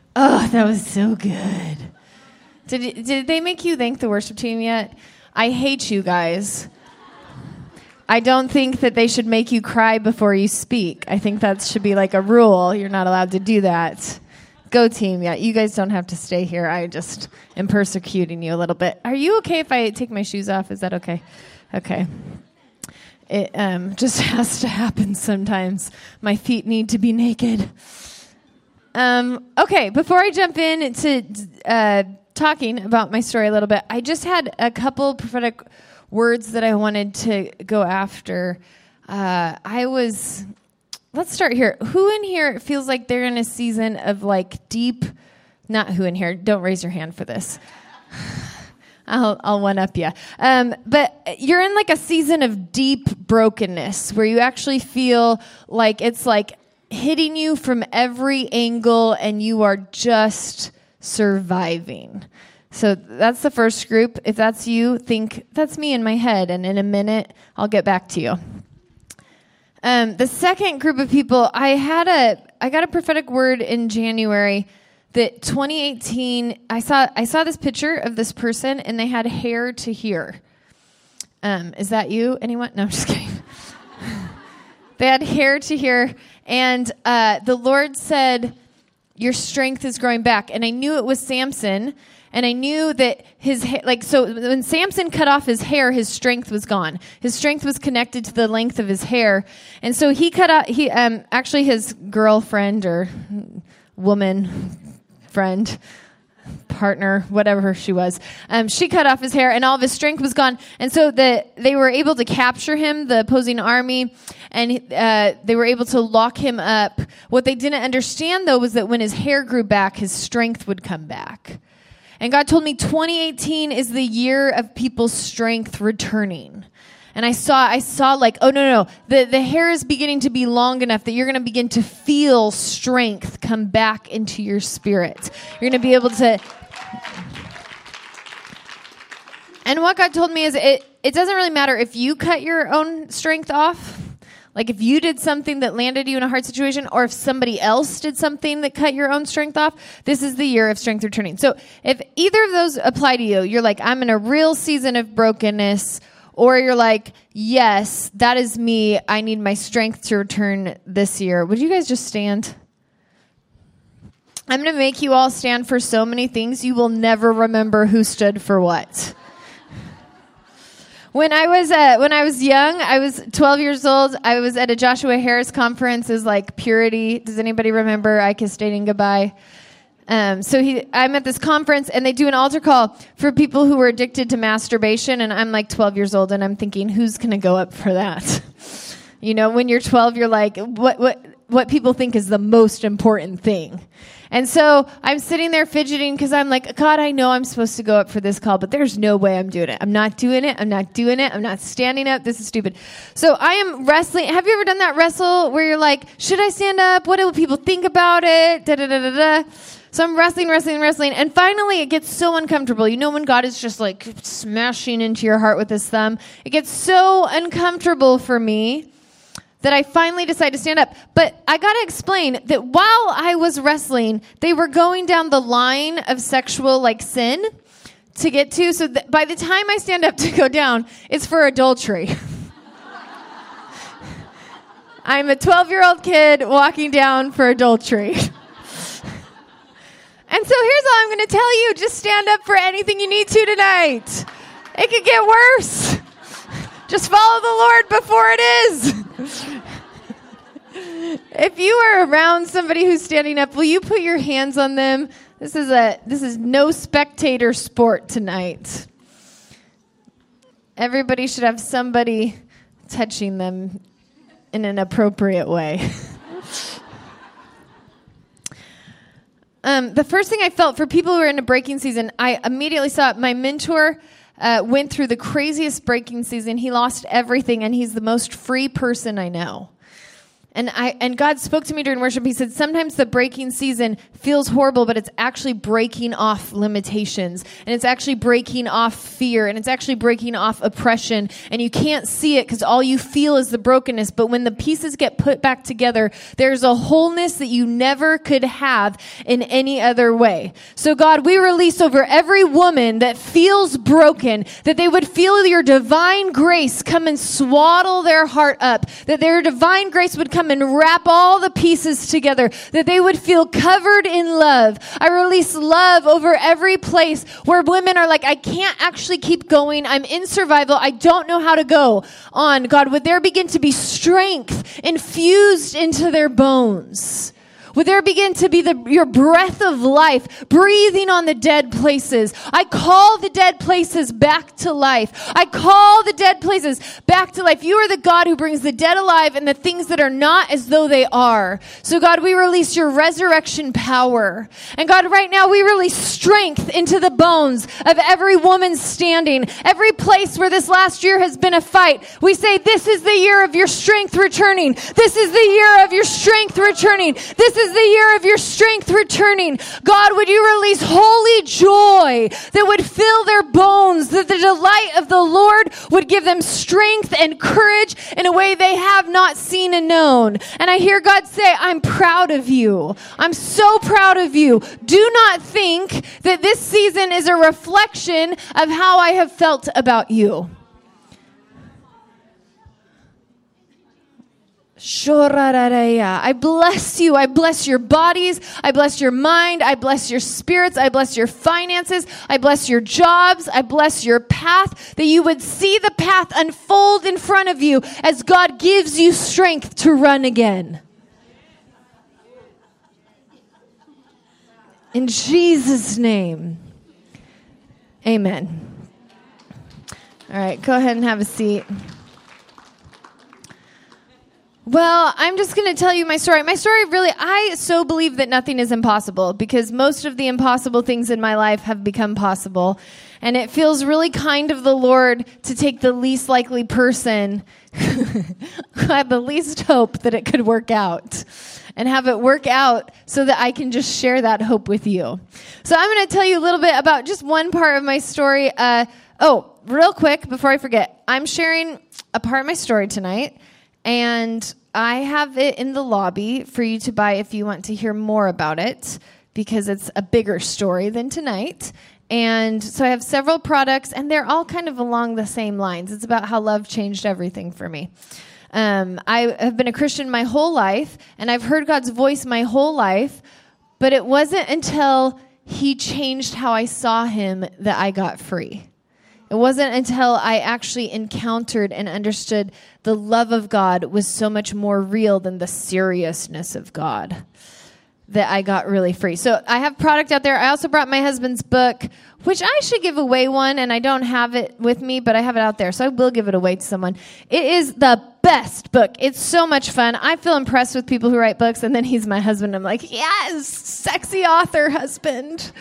Oh, that was so good. Did they make you thank the worship team yet? I hate you guys. I don't think that they should make you cry before you speak. I think that should be like a rule. You're not allowed to do that. Go team, yeah. You guys don't have to stay here. I just am persecuting you a little bit. Are you okay if I take my shoes off? Is that okay? Okay. It just has to happen sometimes. My feet need to be naked. Okay, before I jump into talking about my story a little bit, I just had a couple prophetic words that I wanted to go after. Let's start here. Who in here feels like they're in a season of like deep, not who in here, don't raise your hand for this. I'll one up you. But you're in like a season of deep brokenness where you actually feel like it's like hitting you from every angle and you are just surviving. So that's the first group. If that's you, think that's me in my head. And in a minute, I'll get back to you. The second group of people, I got a prophetic word in January that 2018, I saw this picture of this person and they had hair to here. Is that you? Anyone? No, I'm just kidding. They had hair to here, and the Lord said, your strength is growing back. And I knew it was Samson, and I knew that his so when Samson cut off his hair, his strength was gone. His strength was connected to the length of his hair. And so he cut out, actually his girlfriend or woman, friend, partner, whatever she was, she cut off his hair and all of his strength was gone. And so they were able to capture him, the opposing army, and they were able to lock him up. What they didn't understand, though, was that when his hair grew back, his strength would come back. And God told me 2018 is the year of people's strength returning. And I saw like, oh, no. The hair is beginning to be long enough that you're going to begin to feel strength come back into your spirit. You're going to be able to. And what God told me is it doesn't really matter if you cut your own strength off. Like if you did something that landed you in a hard situation, or if somebody else did something that cut your own strength off, this is the year of strength returning. So if either of those apply to you, you're like, I'm in a real season of brokenness, or you're like, yes, that is me. I need my strength to return this year. Would you guys just stand? I'm going to make you all stand for so many things you will never remember who stood for what. When I was young, I was 12 years old. I was at a Joshua Harris conference. It was like purity. Does anybody remember I Kissed Dating Goodbye? I'm at this conference, and they do an altar call for people who were addicted to masturbation, and I'm like 12 years old, and I'm thinking, who's going to go up for that? You know, when you're 12, you're like, what people think is the most important thing. And so I'm sitting there fidgeting because I'm like, God, I know I'm supposed to go up for this call, but there's no way I'm doing it. I'm not doing it. I'm not standing up. This is stupid. So I am wrestling. Have you ever done that wrestle where you're like, should I stand up? What do people think about it? Da, da, da, da, da. So I'm wrestling. And finally it gets so uncomfortable. You know when God is just like smashing into your heart with his thumb? It gets so uncomfortable for me that I finally decide to stand up. But I got to explain that while I was wrestling, they were going down the line of sexual like sin to get to. So by the time I stand up to go down, it's for adultery. I'm a 12-year-old kid walking down for adultery. And so here's all I'm going to tell you. Just stand up for anything you need to tonight. It could get worse. Just follow the Lord before it is. If you are around somebody who's standing up, will you put your hands on them? This is no spectator sport tonight. Everybody should have somebody touching them in an appropriate way. The first thing I felt for people who are in a breaking season, I immediately saw my mentor went through the craziest breaking season. He lost everything, and he's the most free person I know. And God spoke to me during worship. He said, sometimes the breaking season feels horrible, but it's actually breaking off limitations. And it's actually breaking off fear. And it's actually breaking off oppression. And you can't see it because all you feel is the brokenness. But when the pieces get put back together, there's a wholeness that you never could have in any other way. So God, we release over every woman that feels broken, that they would feel your divine grace come and swaddle their heart up, that their divine grace would come and wrap all the pieces together, that they would feel covered in love. I release love over every place where women are like, I can't actually keep going. I'm in survival. I don't know how to go on. God, would there begin to be strength infused into their bones? Would there begin to be your breath of life breathing on the dead places? I call the dead places back to life. I call the dead places back to life. You are the God who brings the dead alive and the things that are not as though they are. So God, we release your resurrection power. And God, right now we release strength into the bones of every woman standing. Every place where this last year has been a fight. We say, this is the year of your strength returning. This is the year of your strength returning. This is the year of your strength returning. God, would you release holy joy that would fill their bones, that the delight of the Lord would give them strength and courage in a way they have not seen and known. And I hear God say, I'm proud of you. I'm so proud of you. Do not think that this season is a reflection of how I have felt about you. I bless you. I bless your bodies. I bless your mind. I bless your spirits. I bless your finances. I bless your jobs. I bless your path, that you would see the path unfold in front of you as God gives you strength to run again. In Jesus' name, amen. All right, go ahead and have a seat. Well, I'm just going to tell you my story. My story really, I so believe that nothing is impossible because most of the impossible things in my life have become possible. And it feels really kind of the Lord to take the least likely person who had the least hope that it could work out and have it work out so that I can just share that hope with you. So I'm going to tell you a little bit about just one part of my story. Real quick, before I forget, I'm sharing a part of my story tonight. And I have it in the lobby for you to buy if you want to hear more about it, because it's a bigger story than tonight. And so I have several products, and they're all kind of along the same lines. It's about how love changed everything for me. I have been a Christian my whole life, and I've heard God's voice my whole life, but it wasn't until he changed how I saw him that I got free. It wasn't until I actually encountered and understood the love of God was so much more real than the seriousness of God that I got really free. So I have product out there. I also brought my husband's book, which I should give away one, and I don't have it with me, but I have it out there, so I will give it away to someone. It is the best book. It's so much fun. I feel impressed with people who write books, and then he's my husband. I'm like, yes, sexy author husband.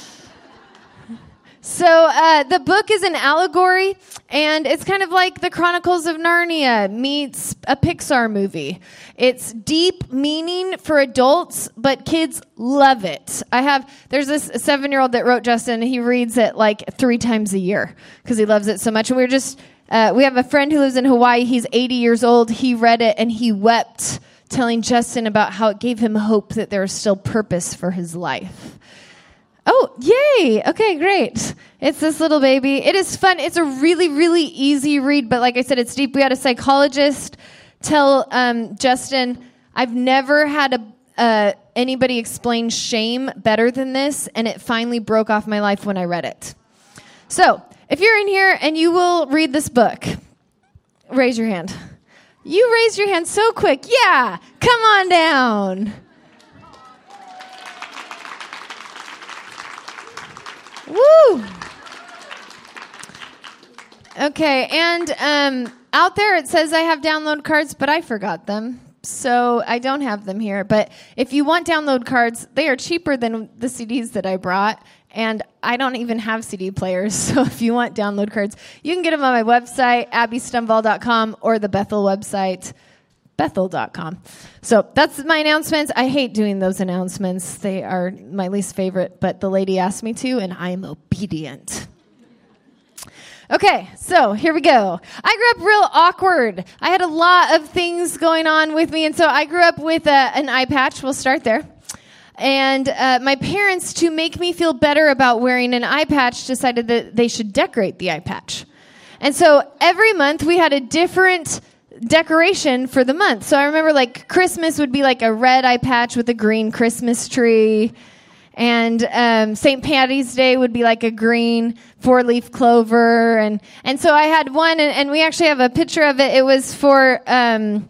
So the book is an allegory, and it's kind of like the Chronicles of Narnia meets a Pixar movie. It's deep meaning for adults, but kids love it. There's this 7-year-old that wrote Justin, and he reads it like 3 times a year because he loves it so much. And we have a friend who lives in Hawaii. He's 80 years old. He read it, and he wept, telling Justin about how it gave him hope that there was still purpose for his life. Oh, yay. Okay, great. It's this little baby. It is fun. It's a really, really easy read, but like I said, it's deep. We had a psychologist tell Justin, I've never had anybody explain shame better than this, and it finally broke off my life when I read it. So, if you're in here and you will read this book, raise your hand. You raised your hand so quick. Yeah, come on down. Woo! Okay, and out there it says I have download cards, but I forgot them, so I don't have them here. But if you want download cards, they are cheaper than the CDs that I brought, and I don't even have CD players, so if you want download cards, you can get them on my website, abbystumval.com, or the Bethel website, Bethel.com. So that's my announcements. I hate doing those announcements. They are my least favorite, but the lady asked me to, and I'm obedient. Okay, so here we go. I grew up real awkward. I had a lot of things going on with me, and so I grew up with an eye patch. We'll start there. And my parents, to make me feel better about wearing an eye patch, decided that they should decorate the eye patch. And so every month we had a different decoration for the month. So I remember like Christmas would be like a red eye patch with a green Christmas tree. And St. Patty's Day would be like a green 4-leaf clover. And so I had one, and we actually have a picture of it. It was for, here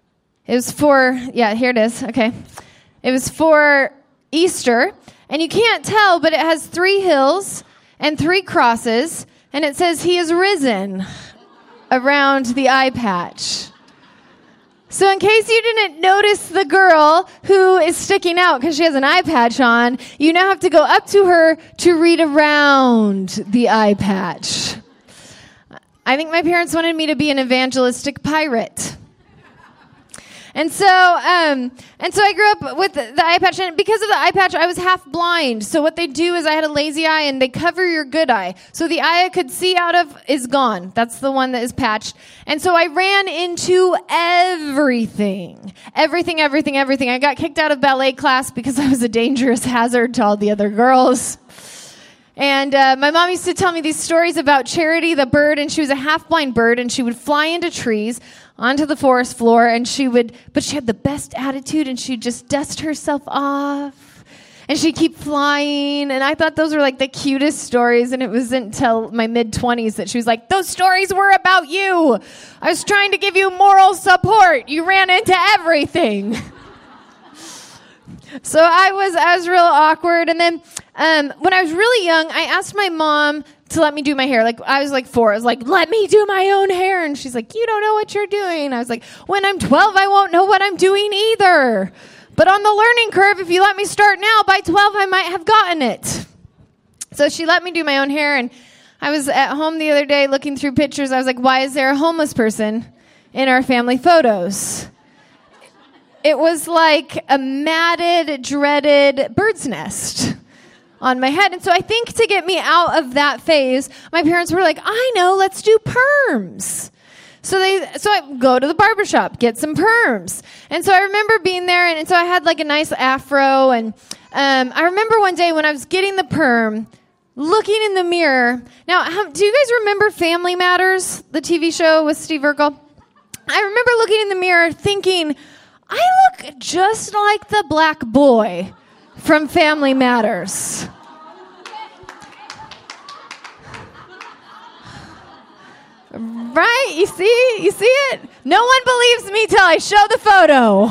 it is. Okay. It was for Easter. And you can't tell, but it has 3 hills and 3 crosses. And it says, "He is risen," around the eye patch. So in case you didn't notice the girl who is sticking out because she has an eye patch on, you now have to go up to her to read around the eye patch. I think my parents wanted me to be an evangelistic pirate. And so I grew up with the eye patch, and because of the eye patch, I was half blind. So what they do is I had a lazy eye, and they cover your good eye. So the eye I could see out of is gone. That's the one that is patched. And so I ran into everything. Everything. I got kicked out of ballet class because I was a dangerous hazard to all the other girls. And my mom used to tell me these stories about Charity, the bird, and she was a half-blind bird, and she would fly into trees, onto the forest floor, but she had the best attitude, and she'd just dust herself off, and she'd keep flying, and I thought those were like the cutest stories, and it wasn't until my mid-20s that she was like, "Those stories were about you. I was trying to give you moral support. You ran into everything." So I was real awkward, and then when I was really young, I asked my mom to let me do my hair. Like, I was like 4. I was like, "Let me do my own hair." And she's like, "You don't know what you're doing." I was like, "When I'm 12, I won't know what I'm doing either. But on the learning curve, if you let me start now, by 12, I might have gotten it." So she let me do my own hair. And I was at home the other day looking through pictures. I was like, "Why is there a homeless person in our family photos?" It was like a matted, dreaded bird's nest on my head. And so I think to get me out of that phase, my parents were like, "I know, let's do perms." So I go to the barbershop, get some perms. And so I remember being there, and so I had like a nice afro. And I remember one day when I was getting the perm, looking in the mirror. Now, do you guys remember Family Matters, the TV show with Steve Urkel? I remember looking in the mirror thinking, I look just like the black boy from Family Matters. Right? You see it? No one believes me till I show the photo.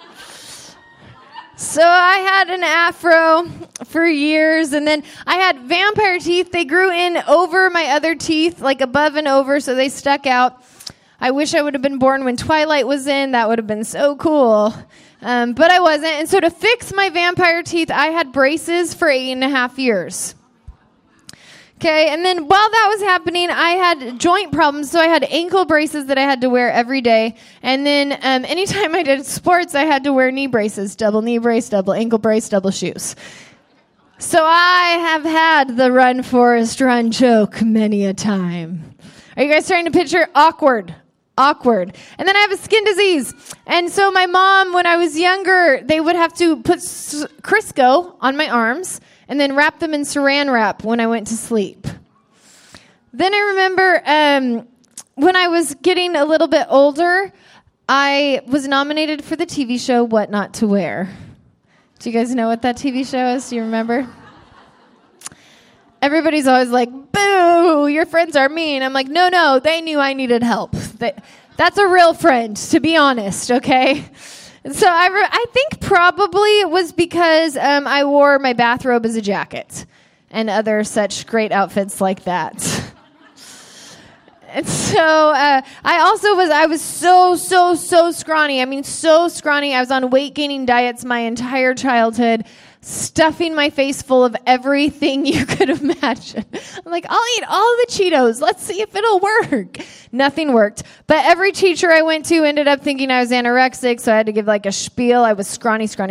So I had an afro for years, and then I had vampire teeth. They grew in over my other teeth, like above and over, so they stuck out. I wish I would have been born when Twilight was in. That would have been so cool. But I wasn't. And so to fix my vampire teeth, I had braces for 8.5 years. Okay, and then while that was happening, I had joint problems, so I had ankle braces that I had to wear every day. And then anytime I did sports, I had to wear knee braces, double knee brace, double ankle brace, double shoes. So I have had the run, Forrest, run joke many a time. Are you guys starting to picture? Awkward. And then I have a skin disease. And so my mom, when I was younger, they would have to put Crisco on my arms and then wrap them in saran wrap when I went to sleep. Then I remember when I was getting a little bit older, I was nominated for the TV show What Not to Wear. Do you guys know what that TV show is? Do you remember? Everybody's always like, "Boo, your friends are mean." I'm like, no, they knew I needed help. That's a real friend, to be honest, okay? So I think probably it was because I wore my bathrobe as a jacket and other such great outfits like that. And so I was so scrawny. I mean, so scrawny. I was on weight-gaining diets my entire childhood. stuffing my face full of everything you could imagine. I'm like, I'll eat all the Cheetos. Let's see if it'll work. Nothing worked. But every teacher I went to ended up thinking I was anorexic, so I had to give like a spiel. I was scrawny. So,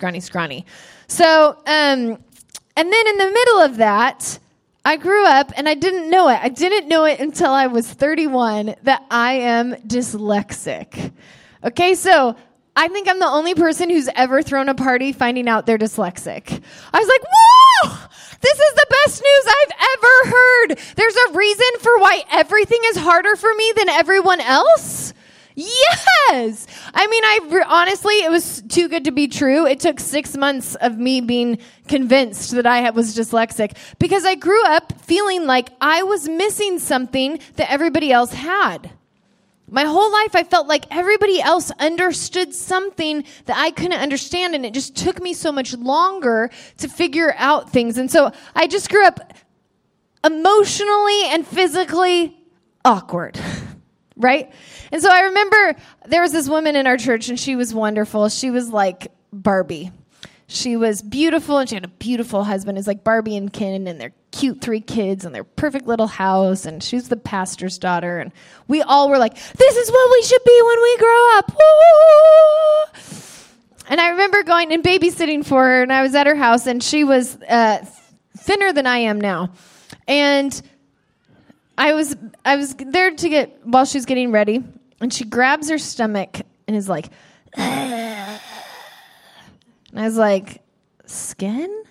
and then in the middle of that, I grew up and I didn't know it. I didn't know it until I was 31 that I am dyslexic. Okay, so I think I'm the only person who's ever thrown a party finding out they're dyslexic. I was like, whoa, this is the best news I've ever heard. There's a reason for why everything is harder for me than everyone else? Yes. I mean, honestly, it was too good to be true. It took 6 months of me being convinced that I was dyslexic because I grew up feeling like I was missing something that everybody else had. My whole life, I felt like everybody else understood something that I couldn't understand, and it just took me so much longer to figure out things. And so I just grew up emotionally and physically awkward, right? And so I remember there was this woman in our church, and she was wonderful. She was like Barbie. She was beautiful, and she had a beautiful husband. It's like Barbie and Ken, and their cute 3 kids, and their perfect little house, and she was the pastor's daughter. And we all were like, this is what we should be when we grow up. Woo! And I remember going and babysitting for her, and I was at her house, and she was thinner than I am now. And I was there while she was getting ready, and she grabs her stomach and is like, ugh. And I was like, skin?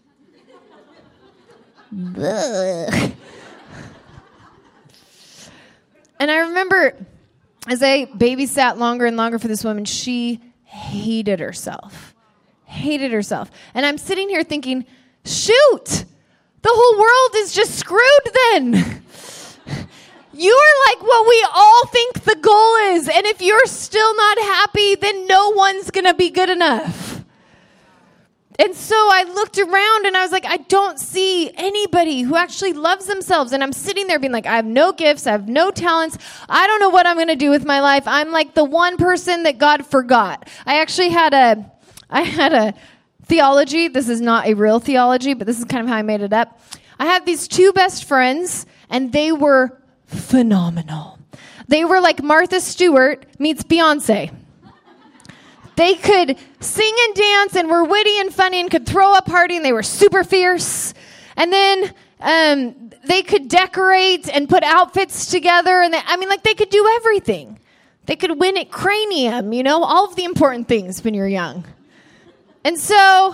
Ugh. And I remember as I babysat longer and longer for this woman, she hated herself. And I'm sitting here thinking, shoot, the whole world is just screwed then. You are like what we all think the goal is. And if you're still not happy, then no one's going to be good enough. And so I looked around and I was like, I don't see anybody who actually loves themselves. And I'm sitting there being like, I have no gifts. I have no talents. I don't know what I'm going to do with my life. I'm like the one person that God forgot. I actually had a theology. This is not a real theology, but this is kind of how I made it up. I had these 2 best friends, and they were phenomenal. They were like Martha Stewart meets Beyonce. They could sing and dance and were witty and funny and could throw a party, and they were super fierce. And then they could decorate and put outfits together. And they could do everything. They could win at Cranium, all of the important things when you're young. And so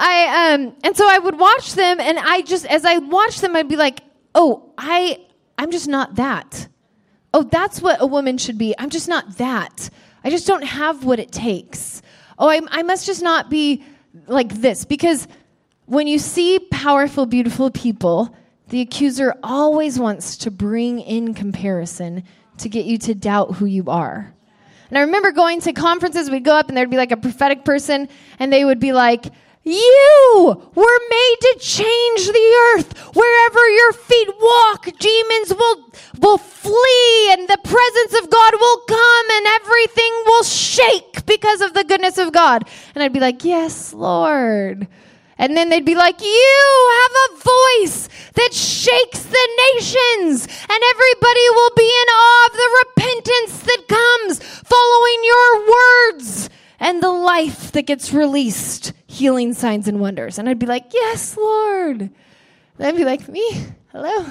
I would watch them, and as I watched them, I'd be like, oh, I'm just not that. Oh, that's what a woman should be. I'm just not that. I just don't have what it takes. Oh, I must just not be like this. Because when you see powerful, beautiful people, the accuser always wants to bring in comparison to get you to doubt who you are. And I remember going to conferences, we'd go up and there'd be like a prophetic person, and they would be like, you were made to change the earth. Wherever your feet walk, demons will flee, and the presence of God will come, and everything will shake because of the goodness of God. And I'd be like, yes, Lord. And then they'd be like, you have a voice that shakes the nations, and everybody will be in awe of the repentance that comes following your words and the life that gets released, healing signs and wonders. And I'd be like, yes, Lord. And I'd be like, me? Hello?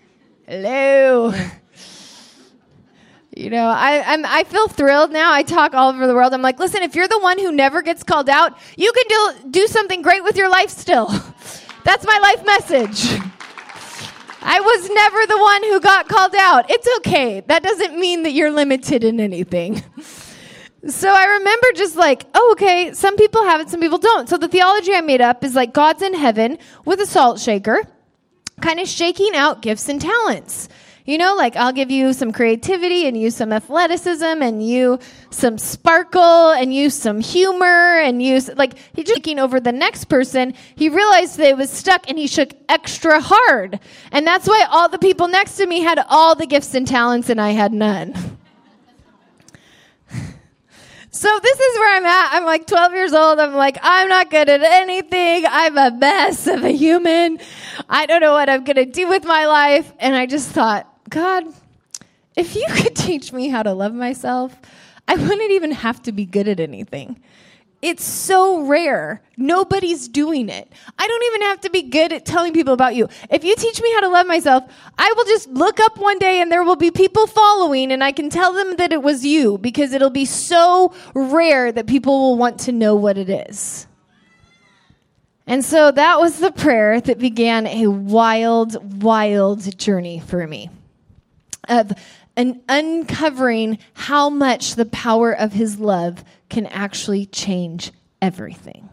I feel thrilled now. I talk all over the world. I'm like, listen, if you're the one who never gets called out, you can do something great with your life still. That's my life message. I was never the one who got called out. It's okay. That doesn't mean that you're limited in anything. So I remember just like, oh, okay, some people have it, some people don't. So the theology I made up is like God's in heaven with a salt shaker, kind of shaking out gifts and talents. Like I'll give you some creativity and you some athleticism and you some sparkle and you some humor and you like he's shaking over the next person. He realized that it was stuck and he shook extra hard. And that's why all the people next to me had all the gifts and talents and I had none. So this is where I'm at. I'm like 12 years old. I'm like, I'm not good at anything. I'm a mess of a human. I don't know what I'm going to do with my life. And I just thought, God, if you could teach me how to love myself, I wouldn't even have to be good at anything. It's so rare. Nobody's doing it. I don't even have to be good at telling people about you. If you teach me how to love myself, I will just look up one day and there will be people following and I can tell them that it was you because it'll be so rare that people will want to know what it is. And so that was the prayer that began a wild, wild journey for me of uncovering how much the power of his love can actually change everything.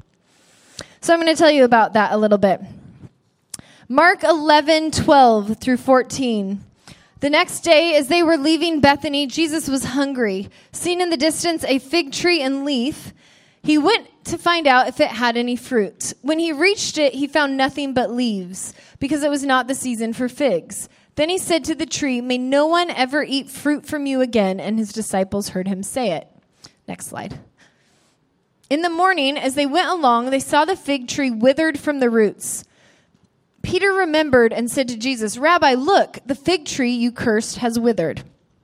So I'm going to tell you about that a little bit. Mark 11:12 through 14. The next day, as they were leaving Bethany, Jesus was hungry. Seeing in the distance a fig tree and leaf, he went to find out if it had any fruit. When he reached it, he found nothing but leaves, because it was not the season for figs. Then he said to the tree, "May no one ever eat fruit from you again." And his disciples heard him say it. Next slide. In the morning, as they went along, they saw the fig tree withered from the roots. Peter remembered and said to Jesus, "Rabbi, look, the fig tree you cursed has withered."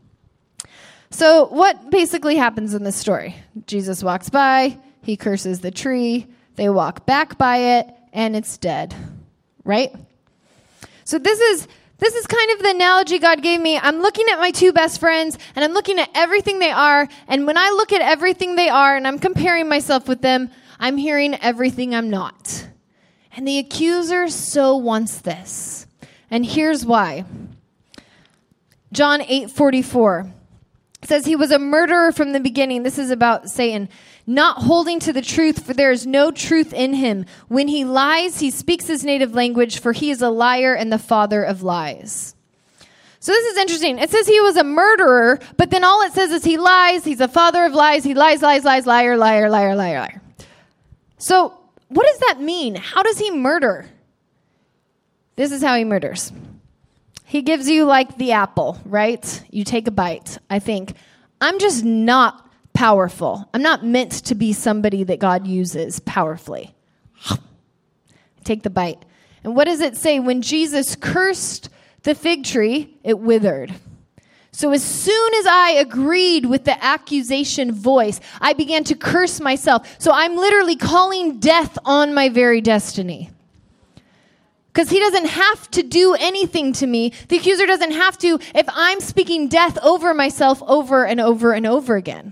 So what basically happens in this story? Jesus walks by, he curses the tree, they walk back by it, and it's dead, right? So this is kind of the analogy God gave me. I'm looking at my two best friends, and I'm looking at everything they are, and when I look at everything they are, and I'm comparing myself with them, I'm hearing everything I'm not. And the accuser so wants this. And here's why. John 8:44 says he was a murderer from the beginning. This is about Satan. Not holding to the truth, for there is no truth in him. When he lies, he speaks his native language, for he is a liar and the father of lies. So this is interesting. It says he was a murderer, but then all it says is he lies. He's a father of lies. He lies, liar, liar, liar, liar. So what does that mean? How does he murder? This is how he murders. He gives you like the apple, right? You take a bite. I think, I'm just not powerful. I'm not meant to be somebody that God uses powerfully. Take the bite. And what does it say? When Jesus cursed the fig tree, it withered. So as soon as I agreed with the accusation voice, I began to curse myself. So I'm literally calling death on my very destiny. Because he doesn't have to do anything to me. The accuser doesn't have to if I'm speaking death over myself over and over and over again.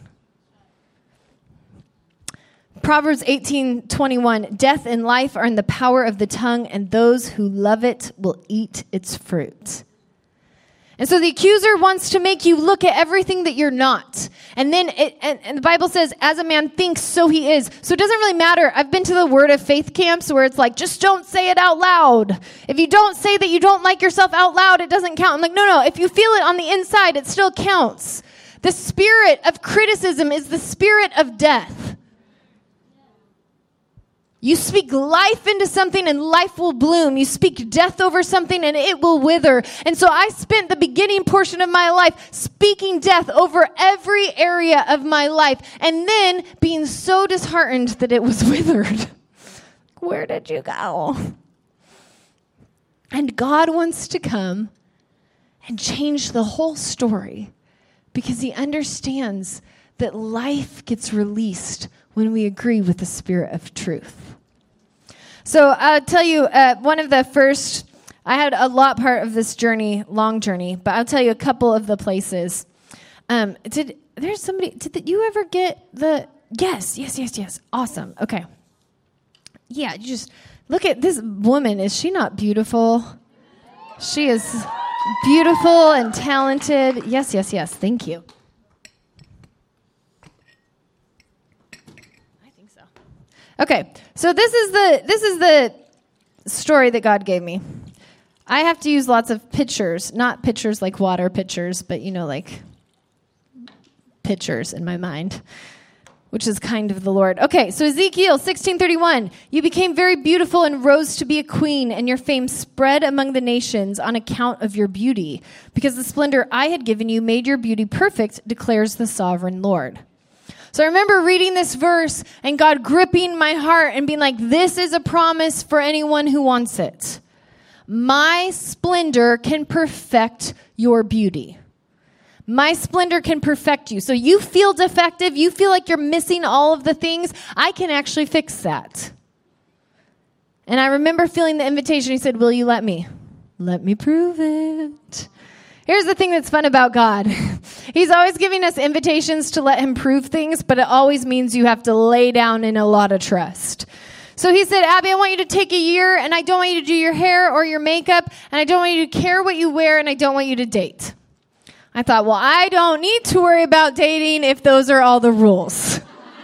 Proverbs 18:21, death and life are in the power of the tongue, and those who love it will eat its fruit. And so the accuser wants to make you look at everything that you're not. And then and the Bible says, as a man thinks, so he is. So it doesn't really matter. I've been to the Word of Faith camps where it's like, just don't say it out loud. If you don't say that you don't like yourself out loud, it doesn't count. I'm like, no. If you feel it on the inside, it still counts. The spirit of criticism is the spirit of death. You speak life into something and life will bloom. You speak death over something and it will wither. And so I spent the beginning portion of my life speaking death over every area of my life and then being so disheartened that it was withered. Where did you go? And God wants to come and change the whole story because he understands that life gets released when we agree with the spirit of truth. So I'll tell you, one of the first, I had a lot part of this journey, long journey, but I'll tell you a couple of the places. Did you ever get the, yes. Awesome. Okay. Yeah, you just look at this woman. Is she not beautiful? She is beautiful and talented. Yes. Thank you. Okay, so this is the story that God gave me. I have to use lots of pictures, not pictures like water pitchers, but like pictures in my mind, which is kind of the Lord. Okay, so Ezekiel 16:31, you became very beautiful and rose to be a queen, and your fame spread among the nations on account of your beauty, because the splendor I had given you made your beauty perfect, declares the sovereign Lord. So I remember reading this verse and God gripping my heart and being like, this is a promise for anyone who wants it. My splendor can perfect your beauty. My splendor can perfect you. So you feel defective, you feel like you're missing all of the things, I can actually fix that. And I remember feeling the invitation. He said, will you let me? Let me prove it. Here's the thing that's fun about God. He's always giving us invitations to let him prove things, but it always means you have to lay down in a lot of trust. So he said, Abby, I want you to take a year, and I don't want you to do your hair or your makeup, and I don't want you to care what you wear, and I don't want you to date. I thought, well, I don't need to worry about dating if those are all the rules.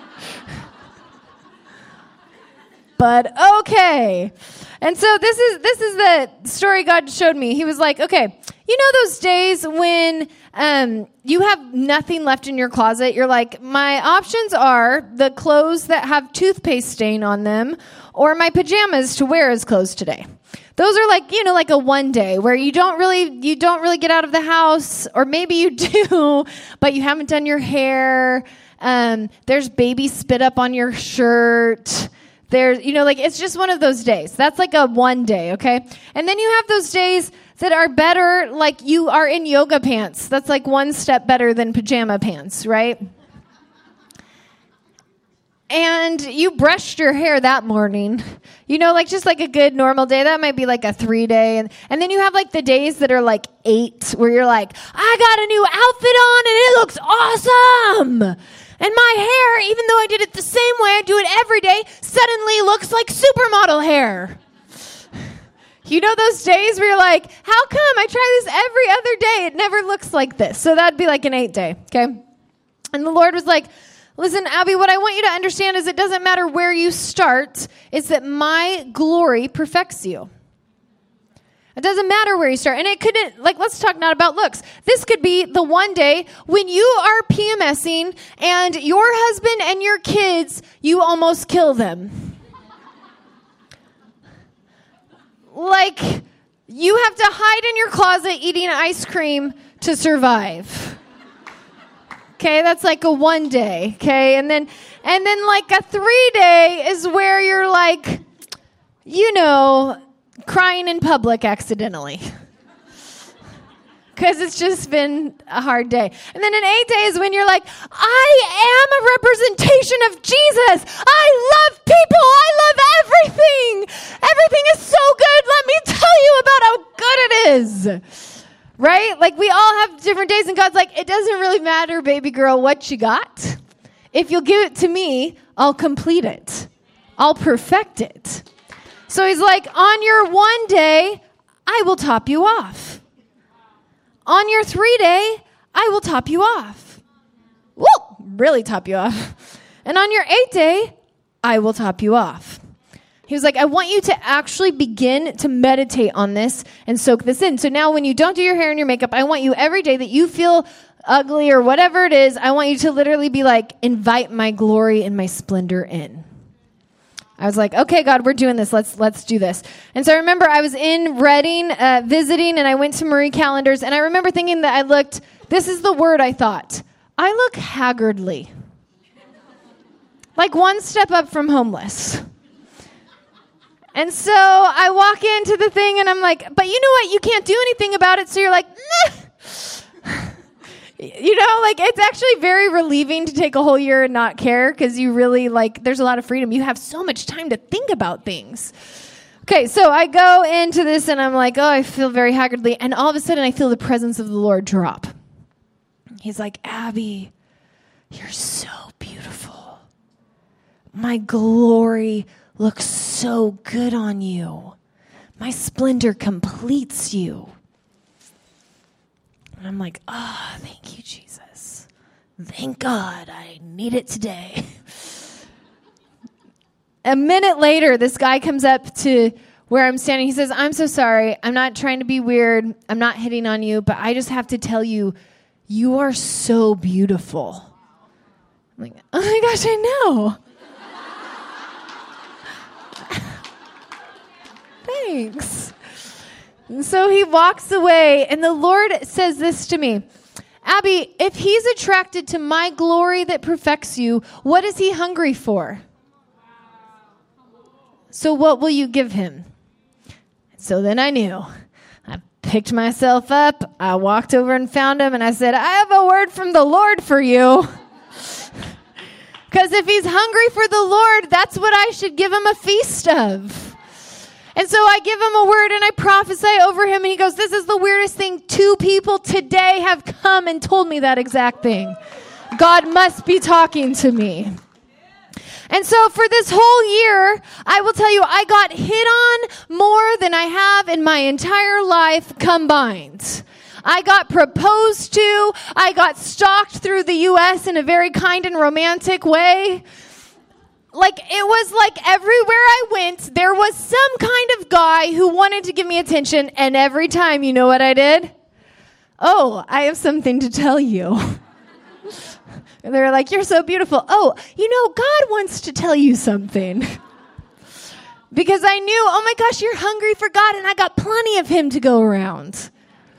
But okay. And so this is the story God showed me. He was like, okay, you know those days when you have nothing left in your closet? You're like, my options are the clothes that have toothpaste stain on them or my pajamas to wear as clothes today. Those are like, you know, like a one day where you don't really get out of the house, or maybe you do, but you haven't done your hair. There's baby spit up on your shirt. There's, you know, like it's just one of those days. That's like a one day, okay? And then you have those days that are better, like you are in yoga pants. That's like one step better than pajama pants, right? And you brushed your hair that morning. You know, like just like a good normal day. That might be like a 3 day. And then you have like the days that are like 8 where you're like, I got a new outfit on and it looks awesome. And my hair, even though I did it the same way I do it every day, suddenly looks like supermodel hair. You know those days where you're like, how come I try this every other day? It never looks like this. So that'd be like an 8 day, okay? And the Lord was like, listen, Abby, what I want you to understand is it doesn't matter where you start. It's that my glory perfects you. It doesn't matter where you start. And it couldn't, like, let's talk not about looks. This could be the one day when you are PMSing and your husband and your kids, you almost kill them. Like, you have to hide in your closet eating ice cream to survive. Okay, that's like a one day, okay? And then like a 3 day is where you're like, you know, crying in public accidentally. Because it's just been a hard day. And then an 8 day is when you're like, I am a representation of Jesus. I love people. I love everything. Everything is so good. Let me tell you about how good it is. Right? Like we all have different days and God's like, it doesn't really matter, baby girl, what you got. If you'll give it to me, I'll complete it. I'll perfect it. So he's like, on your 1 day, I will top you off. On your 3 day, I will top you off. Woo! Really top you off. And on your 8 day, I will top you off. He was like, I want you to actually begin to meditate on this and soak this in. So now when you don't do your hair and your makeup, I want you every day that you feel ugly or whatever it is, I want you to literally be like, invite my glory and my splendor in. I was like, okay, God, we're doing this. Let's do this. And so I remember I was in Reading visiting, and I went to Marie Callender's, and I remember thinking that this is the word I thought, I look haggardly. Like one step up from homeless. And so I walk into the thing, and I'm like, but you know what? You can't do anything about it. So you're like, meh. You know, like it's actually very relieving to take a whole year and not care because you really there's a lot of freedom. You have so much time to think about things. Okay, so I go into this and I'm like, oh, I feel very haggardly. And all of a sudden I feel the presence of the Lord drop. He's like, Abby, you're so beautiful. My glory looks so good on you. My splendor completes you. And I'm like, oh, thank you, Jesus. Thank God. I need it today. A minute later, this guy comes up to where I'm standing. He says, I'm so sorry. I'm not trying to be weird. I'm not hitting on you, but I just have to tell you, you are so beautiful. I'm like, oh my gosh, I know. Thanks. And so he walks away, and the Lord says this to me, Abby, if he's attracted to my glory that perfects you, what is he hungry for? So what will you give him? So then I knew. I picked myself up. I walked over and found him, and I said, I have a word from the Lord for you. Because if he's hungry for the Lord, that's what I should give him a feast of. And so I give him a word and I prophesy over him, and he goes, this is the weirdest thing. 2 people today have come and told me that exact thing. God must be talking to me. And so for this whole year, I will tell you, I got hit on more than I have in my entire life combined. I got proposed to. I got stalked through the U.S. in a very kind and romantic way. Like, it was like everywhere I went, there was some kind of guy who wanted to give me attention, and every time, you know what I did? Oh, I have something to tell you. And they were like, you're so beautiful. Oh, you know, God wants to tell you something. Because I knew, oh my gosh, you're hungry for God, and I got plenty of him to go around.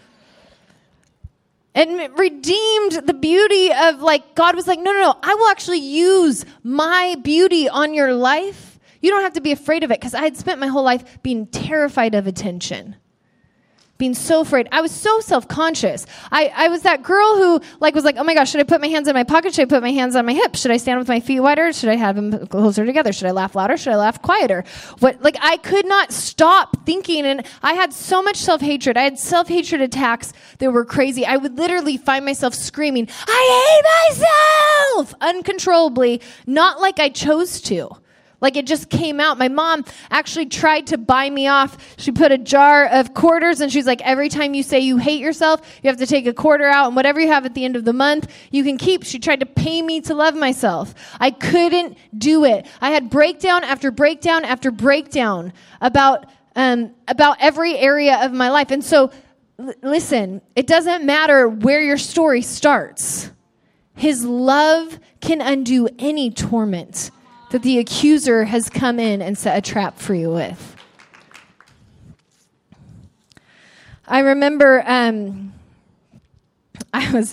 And redeemed the beauty of, like, God was like, no, I will actually use my beauty on your life. You don't have to be afraid of it, because I had spent my whole life being terrified of attention. Being so afraid. I was so self-conscious. I was that girl who was like, oh my gosh, should I put my hands in my pocket? Should I put my hands on my hips? Should I stand with my feet wider? Should I have them closer together? Should I laugh louder? Should I laugh quieter? I could not stop thinking, and I had so much self-hatred. I had self-hatred attacks that were crazy. I would literally find myself screaming, I hate myself! Uncontrollably, not like I chose to. Like, it just came out. My mom actually tried to buy me off. She put a jar of quarters, and she's like, every time you say you hate yourself, you have to take a quarter out, and whatever you have at the end of the month, you can keep. She tried to pay me to love myself. I couldn't do it. I had breakdown after breakdown after breakdown about every area of my life. And so, listen, it doesn't matter where your story starts. His love can undo any torment that the accuser has come in and set a trap for you with. I remember I was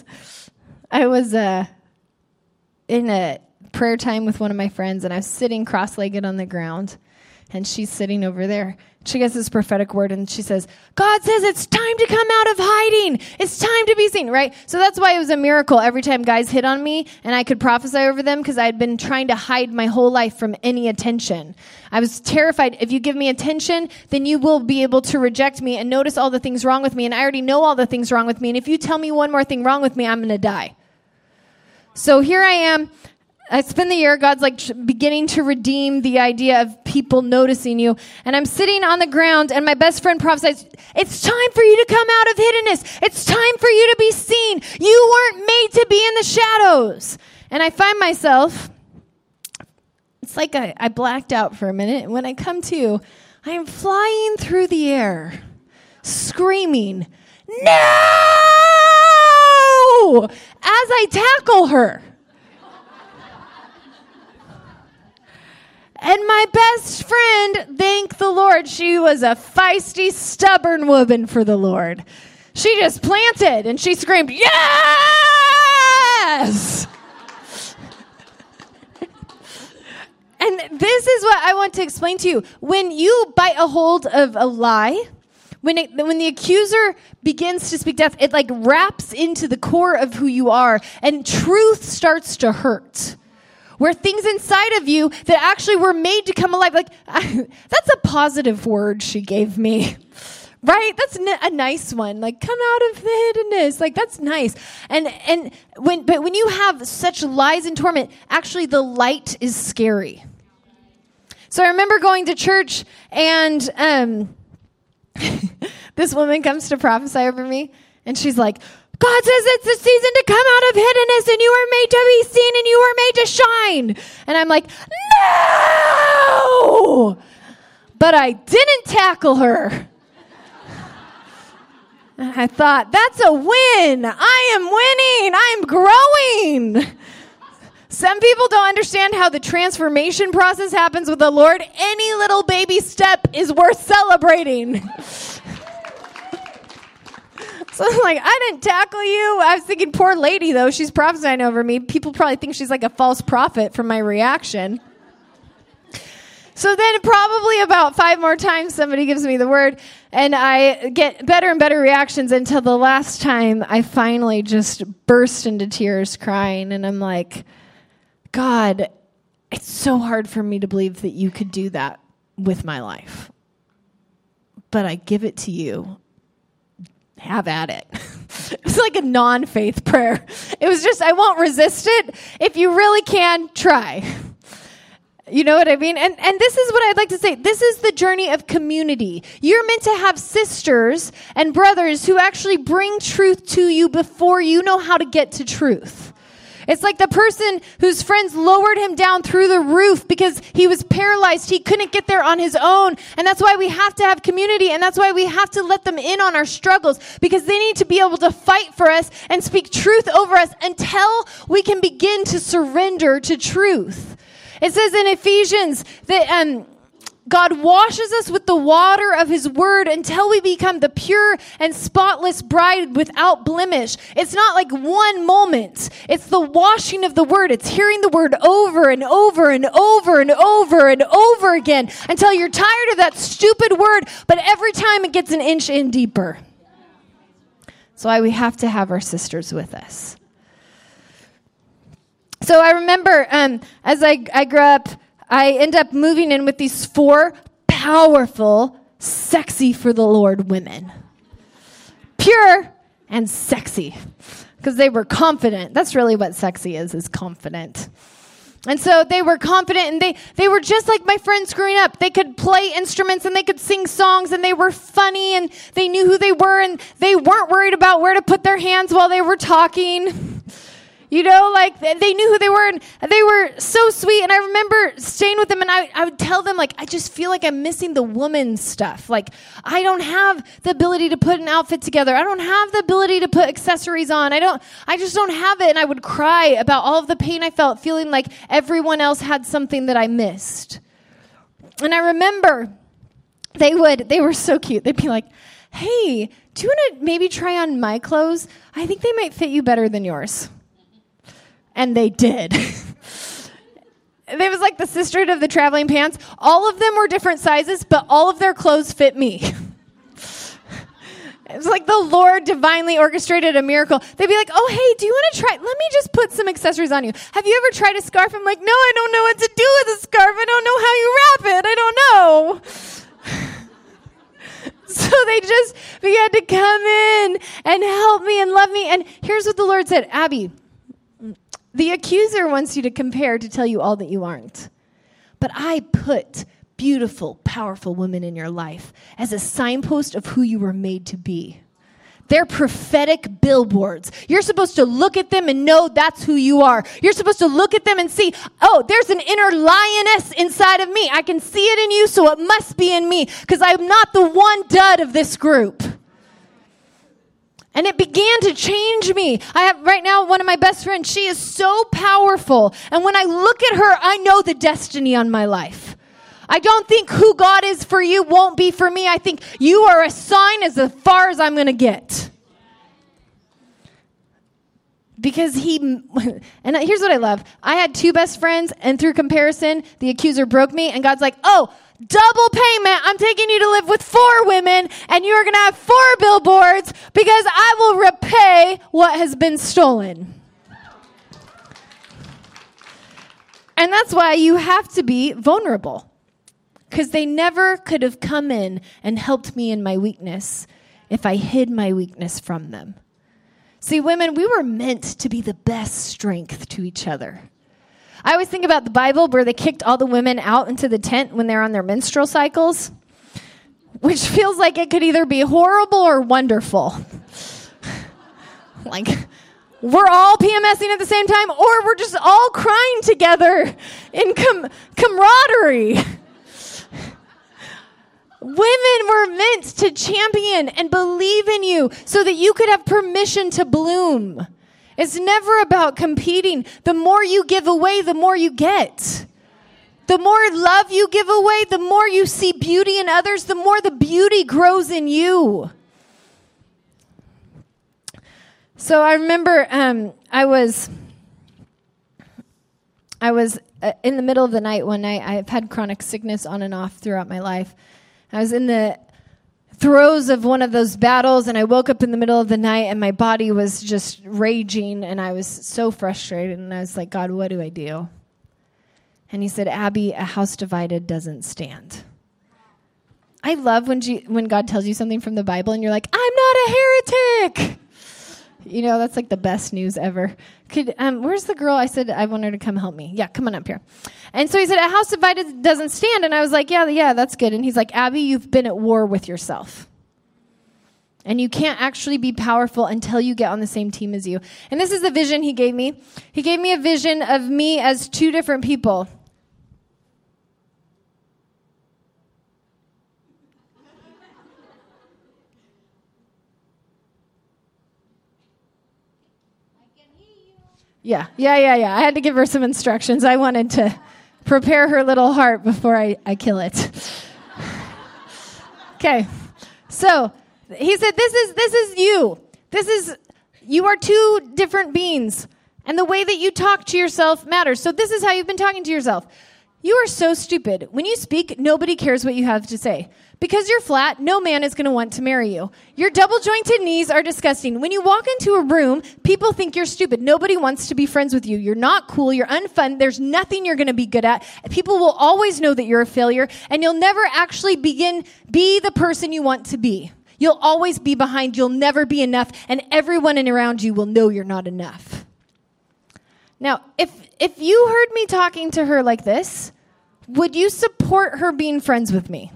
in a prayer time with one of my friends, and I was sitting cross-legged on the ground, and she's sitting over there. She gets this prophetic word, and she says, God says it's time to come out of hiding. It's time to be seen, right? So that's why it was a miracle every time guys hit on me and I could prophesy over them, because I had been trying to hide my whole life from any attention. I was terrified. If you give me attention, then you will be able to reject me and notice all the things wrong with me. And I already know all the things wrong with me. And if you tell me one more thing wrong with me, I'm going to die. So here I am. I spend the year, God's beginning to redeem the idea of people noticing you. And I'm sitting on the ground, and my best friend prophesies, it's time for you to come out of hiddenness. It's time for you to be seen. You weren't made to be in the shadows. And I find myself, it's like I blacked out for a minute. And when I come to, I am flying through the air, screaming, no! As I tackle her. And my best friend, thank the Lord, she was a feisty, stubborn woman for the Lord. She just planted and she screamed, yes! And this is what I want to explain to you. When you bite a hold of a lie, when the accuser begins to speak death, it wraps into the core of who you are, and truth starts to hurt. Where things inside of you that actually were made to come alive. That's a positive word she gave me, right? That's a nice one. Come out of the hiddenness. That's nice. And when you have such lies and torment, actually the light is scary. So I remember going to church, and this woman comes to prophesy over me, and she's like, God says it's the season to come out of hiddenness, and you are made to be seen, and you are made to shine. And I'm like, no! But I didn't tackle her. And I thought, that's a win. I am winning. I am growing. Some people don't understand how the transformation process happens with the Lord. Any little baby step is worth celebrating. So I'm like, I didn't tackle you. I was thinking, poor lady, though. She's prophesying over me. People probably think she's like a false prophet from my reaction. So then probably about 5 more times somebody gives me the word, and I get better and better reactions until the last time I finally just burst into tears crying. And I'm like, God, it's so hard for me to believe that you could do that with my life. But I give it to you. Have at it. It was like a non-faith prayer. It was just, I won't resist it. If you really can, try. You know what I mean? And this is what I'd like to say. This is the journey of community. You're meant to have sisters and brothers who actually bring truth to you before you know how to get to truth. It's like the person whose friends lowered him down through the roof because he was paralyzed. He couldn't get there on his own. And that's why we have to have community. And that's why we have to let them in on our struggles, because they need to be able to fight for us and speak truth over us until we can begin to surrender to truth. It says in Ephesians that God washes us with the water of his word until we become the pure and spotless bride without blemish. It's not like one moment. It's the washing of the word. It's hearing the word over and over and over and over and over again until you're tired of that stupid word, but every time it gets an inch in deeper. That's why we have to have our sisters with us. So I remember as I grew up, I end up moving in with these 4 powerful, sexy for the Lord women. Pure and sexy. Because they were confident. That's really what sexy is confident. And so they were confident, and they were just like my friends growing up. They could play instruments, and they could sing songs, and they were funny, and they knew who they were, and they weren't worried about where to put their hands while they were talking. You know, like, they knew who they were, and they were so sweet. And I remember staying with them, and I would tell them, like, I just feel like I'm missing the woman stuff. Like, I don't have the ability to put an outfit together. I don't have the ability to put accessories on. I just don't have it. And I would cry about all of the pain I felt, feeling like everyone else had something that I missed. And I remember they were so cute. They'd be like, hey, do you want to maybe try on my clothes? I think they might fit you better than yours. And they did. It was like the sisterhood of the traveling pants. All of them were different sizes, but all of their clothes fit me. It was like the Lord divinely orchestrated a miracle. They'd be like, oh, hey, do you want to try? Let me just put some accessories on you. Have you ever tried a scarf? I'm like, no, I don't know what to do with a scarf. I don't know how you wrap it. I don't know. So they just began to come in and help me and love me. And here's what the Lord said, Abby, the accuser wants you to compare to tell you all that you aren't. But I put beautiful, powerful women in your life as a signpost of who you were made to be. They're prophetic billboards. You're supposed to look at them and know that's who you are. You're supposed to look at them and see, oh, there's an inner lioness inside of me. I can see it in you, so it must be in me, because I'm not the one dud of this group. And it began to change me. I have right now one of my best friends. She is so powerful. And when I look at her, I know the destiny on my life. I don't think who God is for you won't be for me. I think you are a sign as far as I'm going to get. Because and here's what I love. I had 2 best friends, and through comparison, the accuser broke me. And God's like, oh, double payment. I'm taking you to live with 4 women, and you're going to have 4 billboards, because I will repay what has been stolen. And that's why you have to be vulnerable, because they never could have come in and helped me in my weakness if I hid my weakness from them. See, women, we were meant to be the best strength to each other. I always think about the Bible where they kicked all the women out into the tent when they're on their menstrual cycles, which feels like it could either be horrible or wonderful. Like, we're all PMSing at the same time, or we're just all crying together in camaraderie. Women were meant to champion and believe in you so that you could have permission to bloom. It's never about competing. The more you give away, the more you get. The more love you give away, the more you see beauty in others, the more the beauty grows in you. So I remember I was in the middle of the night one night. I've had chronic sickness on and off throughout my life. I was in the throes of one of those battles, and I woke up in the middle of the night, and my body was just raging, and I was so frustrated, and I was like, God, what do I do? And he said, Abby, a house divided doesn't stand. I love when God tells you something from the Bible, and you're like, I'm not a heretic. You know, that's like the best news ever. Where's the girl? I said, I want her to come help me. Yeah, come on up here. And so he said, a house divided doesn't stand. And I was like, yeah, that's good. And he's like, Abby, you've been at war with yourself. And you can't actually be powerful until you get on the same team as you. And this is the vision he gave me. He gave me a vision of me as two different people. Yeah. I had to give her some instructions. I wanted to prepare her little heart before I kill it. Okay. So he said, this is you. You are two different beings. And the way that you talk to yourself matters. So this is how you've been talking to yourself. You are so stupid. When you speak, nobody cares what you have to say. Because you're flat, no man is going to want to marry you. Your double-jointed knees are disgusting. When you walk into a room, people think you're stupid. Nobody wants to be friends with you. You're not cool. You're unfun. There's nothing you're going to be good at. People will always know that you're a failure, and you'll never actually be the person you want to be. You'll always be behind. You'll never be enough, and everyone around you will know you're not enough. Now, if you heard me talking to her like this, would you support her being friends with me?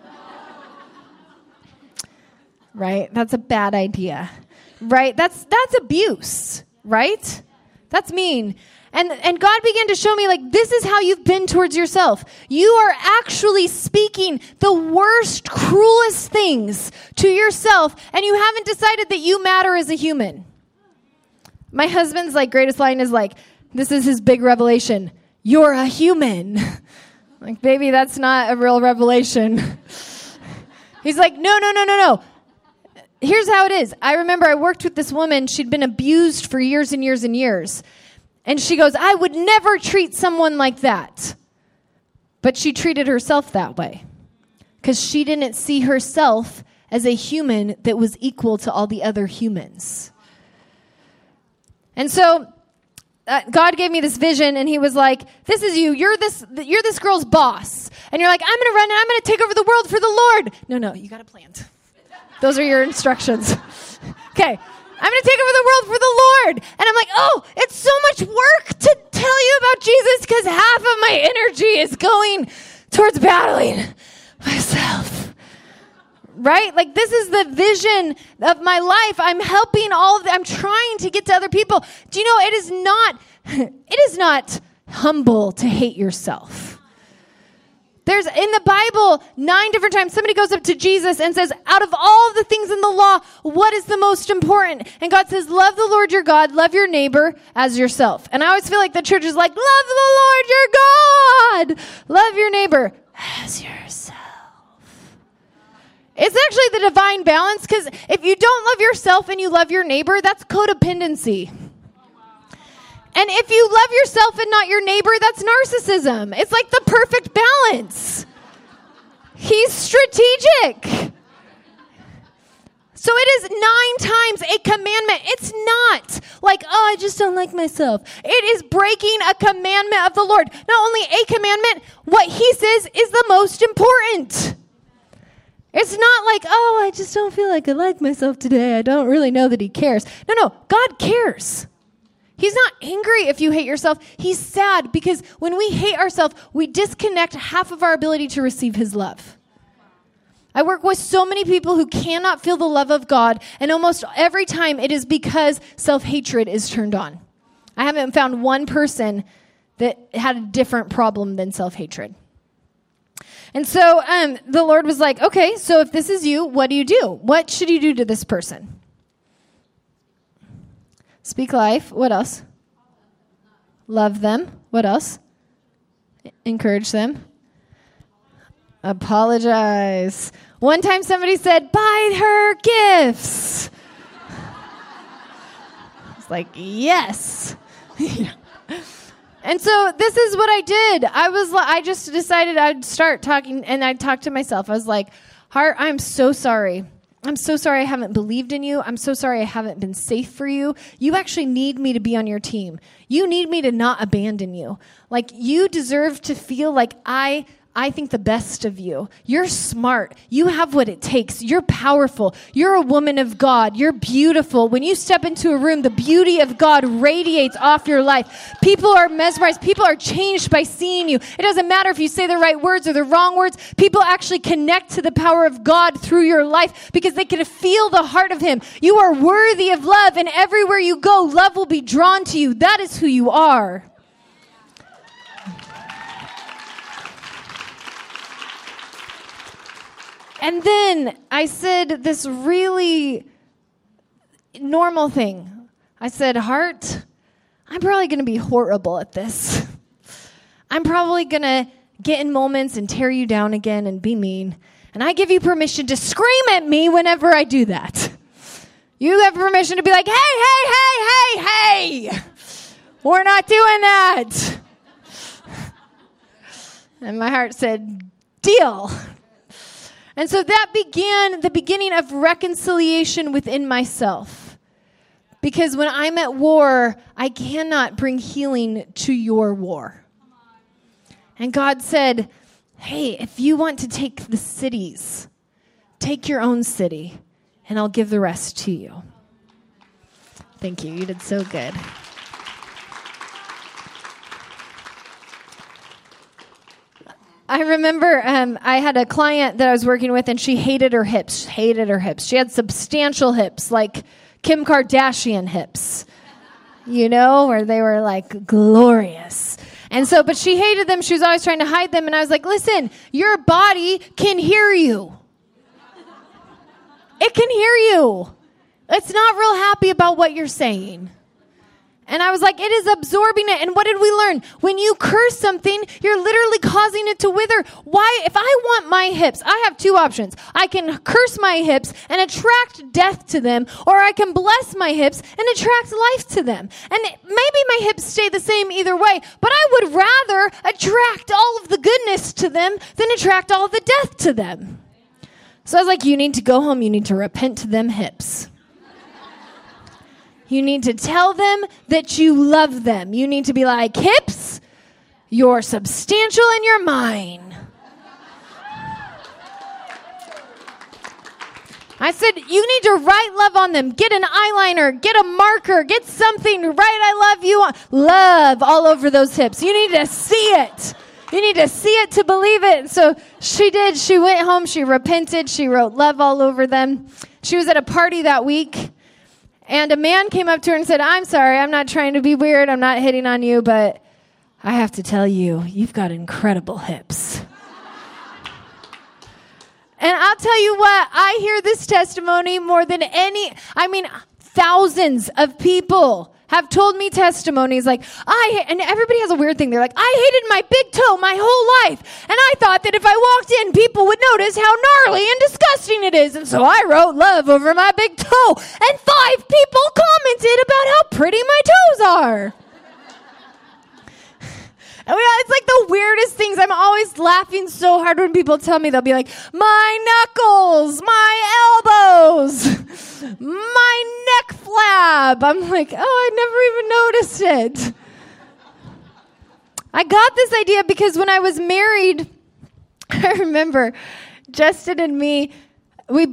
Right? That's a bad idea. Right? That's abuse. Right? That's mean. And God began to show me, like, this is how you've been towards yourself. You are actually speaking the worst, cruelest things to yourself, and you haven't decided that you matter as a human. My husband's, like, greatest line is, like, this is his big revelation. You're a human. Like, baby, that's not a real revelation. He's like, no. Here's how it is. I remember I worked with this woman. She'd been abused for years and years and years. And she goes, I would never treat someone like that. But she treated herself that way. Because she didn't see herself as a human that was equal to all the other humans. And so God gave me this vision, and he was like, this is you. You're this girl's boss. And you're like, I'm going to run and I'm going to take over the world for the Lord. No, you got to plant. Those are your instructions. Okay. I'm going to take over the world for the Lord. And I'm like, oh, it's so much work to tell you about Jesus because half of my energy is going towards battling myself. Right? Like, this is the vision of my life. I'm helping I'm trying to get to other people. Do you know, it is not humble to hate yourself. There's, in the Bible, 9 different times, somebody goes up to Jesus and says, out of all the things in the law, what is the most important? And God says, love the Lord your God, love your neighbor as yourself. And I always feel like the church is like, love the Lord your God, love your neighbor as yourself. It's actually the divine balance, because if you don't love yourself and you love your neighbor, that's codependency. And if you love yourself and not your neighbor, that's narcissism. It's like the perfect balance. He's strategic. So it is 9 times a commandment. It's not like, oh, I just don't like myself. It is breaking a commandment of the Lord. Not only a commandment, what he says is the most important. It's not like, oh, I just don't feel like I like myself today. I don't really know that he cares. No, God cares. He's not angry if you hate yourself. He's sad because when we hate ourselves, we disconnect half of our ability to receive his love. I work with so many people who cannot feel the love of God, and almost every time it is because self-hatred is turned on. I haven't found one person that had a different problem than self-hatred. And so the Lord was like, okay, so if this is you, what do you do? What should you do to this person? Speak life. What else? Love them. What else? Encourage them. Apologize. One time somebody said, buy her gifts. like, yes. And so this is what I did. I just decided I'd start talking, and I'd talk to myself. I was like, heart, I'm so sorry. I'm so sorry I haven't believed in you. I'm so sorry I haven't been safe for you. You actually need me to be on your team. You need me to not abandon you. Like, you deserve to feel like I think the best of you. You're smart. You have what it takes. You're powerful. You're a woman of God. You're beautiful. When you step into a room, the beauty of God radiates off your life. People are mesmerized. People are changed by seeing you. It doesn't matter if you say the right words or the wrong words. People actually connect to the power of God through your life because they can feel the heart of Him. You are worthy of love, and everywhere you go, love will be drawn to you. That is who you are. And then I said this really normal thing. I said, heart, I'm probably going to be horrible at this. I'm probably going to get in moments and tear you down again and be mean. And I give you permission to scream at me whenever I do that. You have permission to be like, hey. We're not doing that. And my heart said, deal. And so that began the beginning of reconciliation within myself. Because when I'm at war, I cannot bring healing to your war. And God said, hey, if you want to take the cities, take your own city, and I'll give the rest to you. Thank you. You did so good. I remember I had a client that I was working with, and she hated her hips. She had substantial hips, like Kim Kardashian hips, where they were like glorious. And so, but she hated them. She was always trying to hide them. And I was like, listen, your body can hear you. It can hear you. It's not real happy about what you're saying. And I was like, it is absorbing it. And what did we learn? When you curse something, you're literally causing it to wither. Why? If I want my hips, I have two options. I can curse my hips and attract death to them, or I can bless my hips and attract life to them. And maybe my hips stay the same either way, but I would rather attract all of the goodness to them than attract all of the death to them. So I was like, you need to go home. You need to repent to them hips. You need to tell them that you love them. You need to be like, hips, you're substantial and you're mine. I said, you need to write love on them. Get an eyeliner, get a marker, get something to write I love you on. Love all over those hips. You need to see it. You need to see it to believe it. And so she did. She went home. She repented. She wrote love all over them. She was at a party that week. And a man came up to her and said, I'm sorry, I'm not trying to be weird, I'm not hitting on you, but I have to tell you, you've got incredible hips. And I'll tell you what, I hear this testimony more than thousands of people have told me testimonies like, and everybody has a weird thing. They're like, I hated my big toe my whole life. And I thought that if I walked in, people would notice how gnarly and disgusting it is. And so I wrote love over my big toe. And 5 people commented about how pretty my toes are. It's like the weirdest things. I'm always laughing so hard when people tell me, they'll be like, my knuckles, my elbows, my neck flab. I'm like, I never even noticed it. I got this idea because when I was married, I remember Justin and me, okay,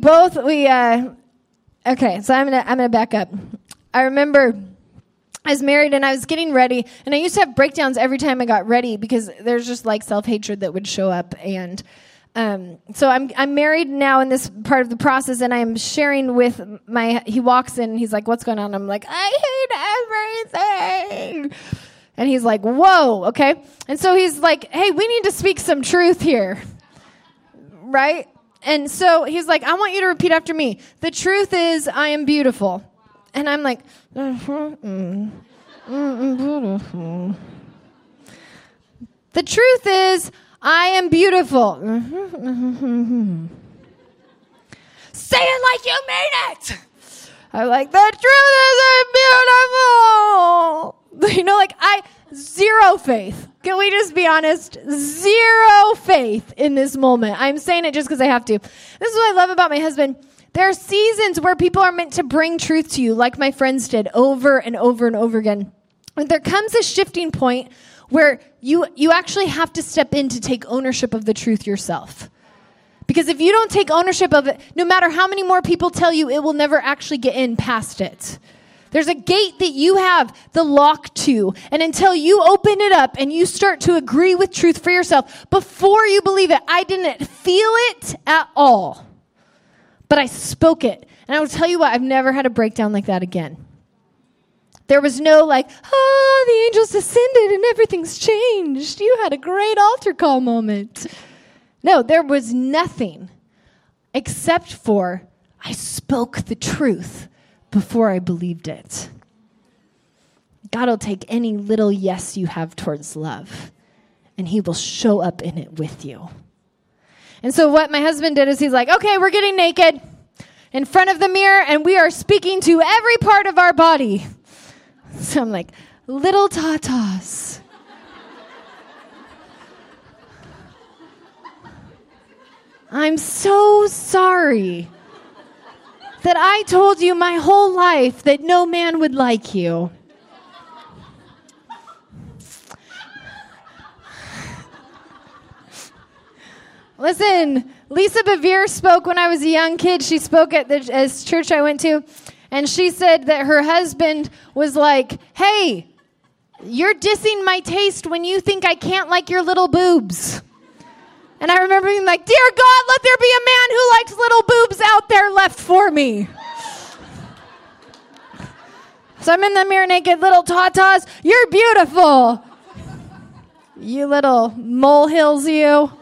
so I'm gonna back up. I remember I was married and I was getting ready, and I used to have breakdowns every time I got ready because there's just like self-hatred that would show up. And so I'm married now in this part of the process, and I'm sharing with he walks in and he's like, what's going on? I'm like, I hate everything. And he's like, whoa, okay. And so he's like, hey, we need to speak some truth here, right? And so he's like, I want you to repeat after me. The truth is, I am beautiful. And I'm like, beautiful. The truth is, I am beautiful. Say it like you mean it. I'm like, the truth is beautiful. Zero faith. Can we just be honest? Zero faith in this moment. I'm saying it just because I have to. This is what I love about my husband. There are seasons where people are meant to bring truth to you, like my friends did, over and over and over again. But there comes a shifting point where you actually have to step in to take ownership of the truth yourself. Because if you don't take ownership of it, no matter how many more people tell you, it will never actually get in past it. There's a gate that you have the lock to. And until you open it up and you start to agree with truth for yourself, before you believe it, I didn't feel it at all. But I spoke it. And I will tell you what, I've never had a breakdown like that again. There was no the angels descended and everything's changed. You had a great altar call moment. No, there was nothing except for I spoke the truth before I believed it. God will take any little yes you have towards love, and he will show up in it with you. And so what my husband did is he's like, okay, we're getting naked in front of the mirror, and we are speaking to every part of our body. So I'm like, little tatas. I'm so sorry that I told you my whole life that no man would like you. Listen, Lisa Bevere spoke when I was a young kid. She spoke at the church I went to, and she said that her husband was like, hey, you're dissing my taste when you think I can't like your little boobs. And I remember being like, dear God, let there be a man who likes little boobs out there left for me. So I'm in the mirror naked, little tatas, you're beautiful. You little molehills, you.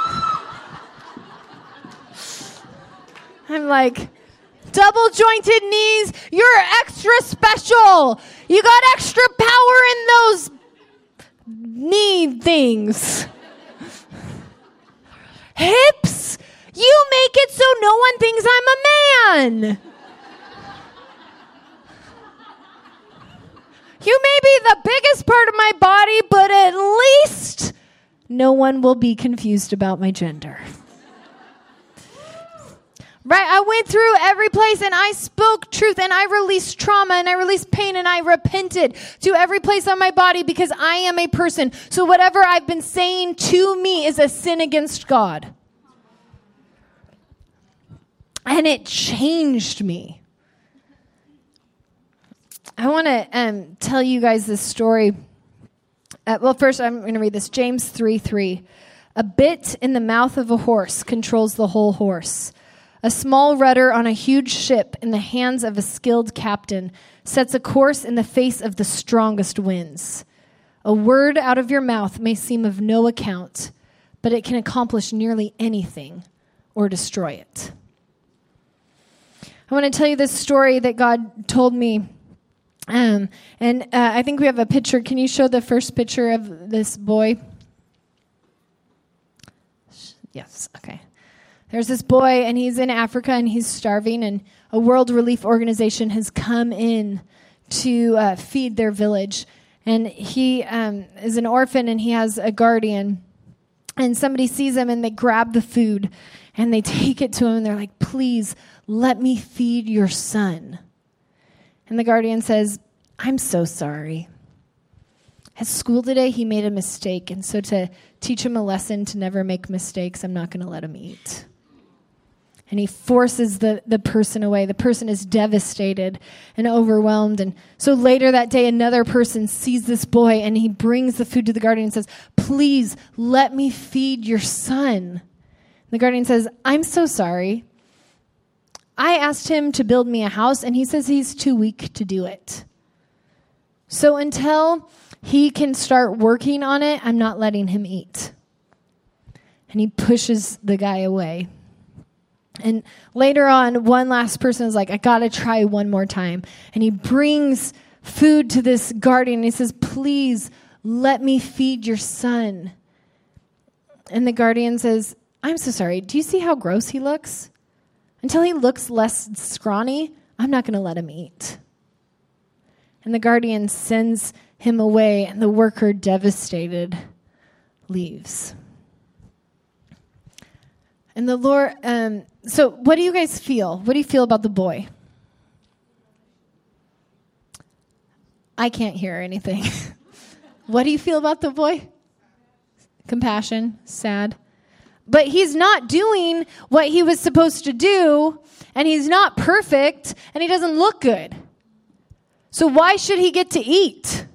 I'm like, double jointed knees, you're extra special. You got extra power in those knee things. Hips, you make it so no one thinks I'm a man. You may be the biggest part of my body, but at least no one will be confused about my gender. Right? I went through every place and I spoke truth and I released trauma and I released pain and I repented to every place on my body because I am a person. So whatever I've been saying to me is a sin against God. And it changed me. I want to tell you guys this story. First I'm going to read this. James 3:3. A bit in the mouth of a horse controls the whole horse. A small rudder on a huge ship in the hands of a skilled captain sets a course in the face of the strongest winds. A word out of your mouth may seem of no account, but it can accomplish nearly anything or destroy it. I want to tell you this story that God told me. I think we have a picture. Can you show the first picture of this boy? Yes, okay. There's this boy, and he's in Africa, and he's starving, and a World Relief Organization has come in to feed their village. And he is an orphan, and he has a guardian. And somebody sees him, and they grab the food, and they take it to him, and they're like, please, let me feed your son. And the guardian says, I'm so sorry. At school today, he made a mistake, and so to teach him a lesson to never make mistakes, I'm not going to let him eat. And he forces the person away. The person is devastated and overwhelmed. And so later that day, another person sees this boy, and he brings the food to the guardian and says, please, let me feed your son. The guardian says, I'm so sorry. I asked him to build me a house, and he says he's too weak to do it. So until he can start working on it, I'm not letting him eat. And he pushes the guy away. And later on, one last person is like, I got to try one more time. And he brings food to this guardian, and he says, please, let me feed your son. And the guardian says, I'm so sorry. Do you see how gross he looks? Until he looks less scrawny, I'm not going to let him eat. And the guardian sends him away, and the worker, devastated, leaves. And the Lord, so what do you guys feel? What do you feel about the boy? I can't hear anything. What do you feel about the boy? Compassion, sad. But he's not doing what he was supposed to do, and he's not perfect, and he doesn't look good. So why should he get to eat?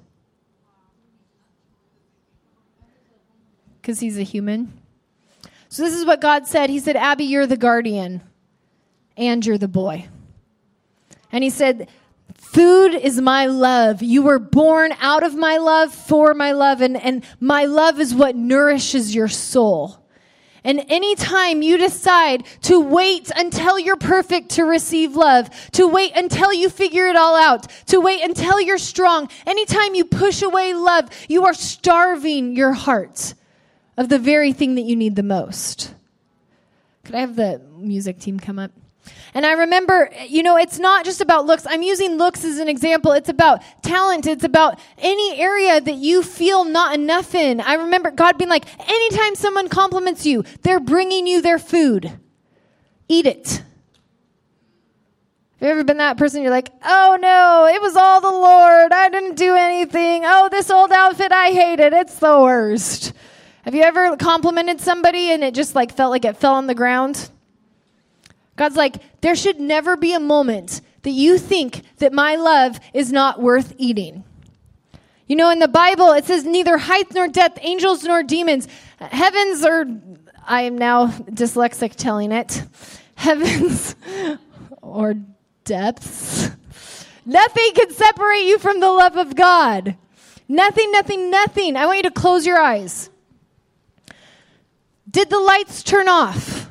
Because he's a human. So this is what God said. He said, Abby, you're the guardian, and you're the boy. And he said, food is my love. You were born out of my love, for my love, and my love is what nourishes your soul. And anytime you decide to wait until you're perfect to receive love, to wait until you figure it all out, to wait until you're strong, anytime you push away love, you are starving your heart of the very thing that you need the most. Could I have the music team come up? And I remember, it's not just about looks. I'm using looks as an example. It's about talent. It's about any area that you feel not enough in. I remember God being like, anytime someone compliments you, they're bringing you their food. Eat it. Have you ever been that person? You're like, oh no, it was all the Lord. I didn't do anything. Oh, this old outfit, I hate it. It's the worst. Have you ever complimented somebody and it just felt like it fell on the ground? God's like, there should never be a moment that you think that my love is not worth eating. In the Bible, it says neither height nor depth, angels nor demons, heavens or, I am now dyslexic telling it, heavens or depths. Nothing can separate you from the love of God. Nothing, nothing, nothing. I want you to close your eyes. Did the lights turn off?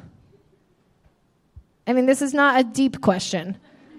I mean, this is not a deep question.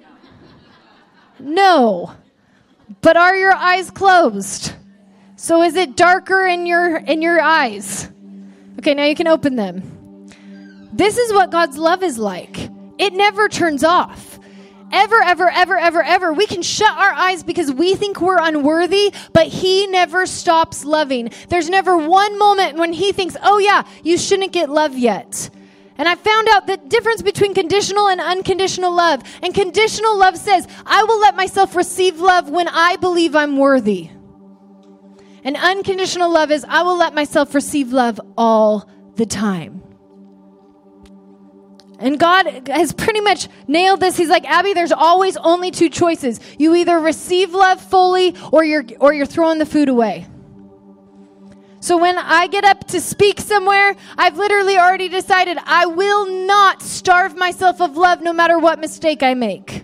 No. But are your eyes closed? So is it darker in your eyes? Okay, now you can open them. This is what God's love is like. It never turns off. Ever, ever, ever, ever, ever. We can shut our eyes because we think we're unworthy, but he never stops loving. There's never one moment when he thinks, oh yeah, you shouldn't get love yet. And I found out the difference between conditional and unconditional love. And conditional love says, I will let myself receive love when I believe I'm worthy. And unconditional love is, I will let myself receive love all the time. And God has pretty much nailed this. He's like, Abby, there's always only two choices. You either receive love fully or you're throwing the food away. So when I get up to speak somewhere, I've literally already decided I will not starve myself of love no matter what mistake I make.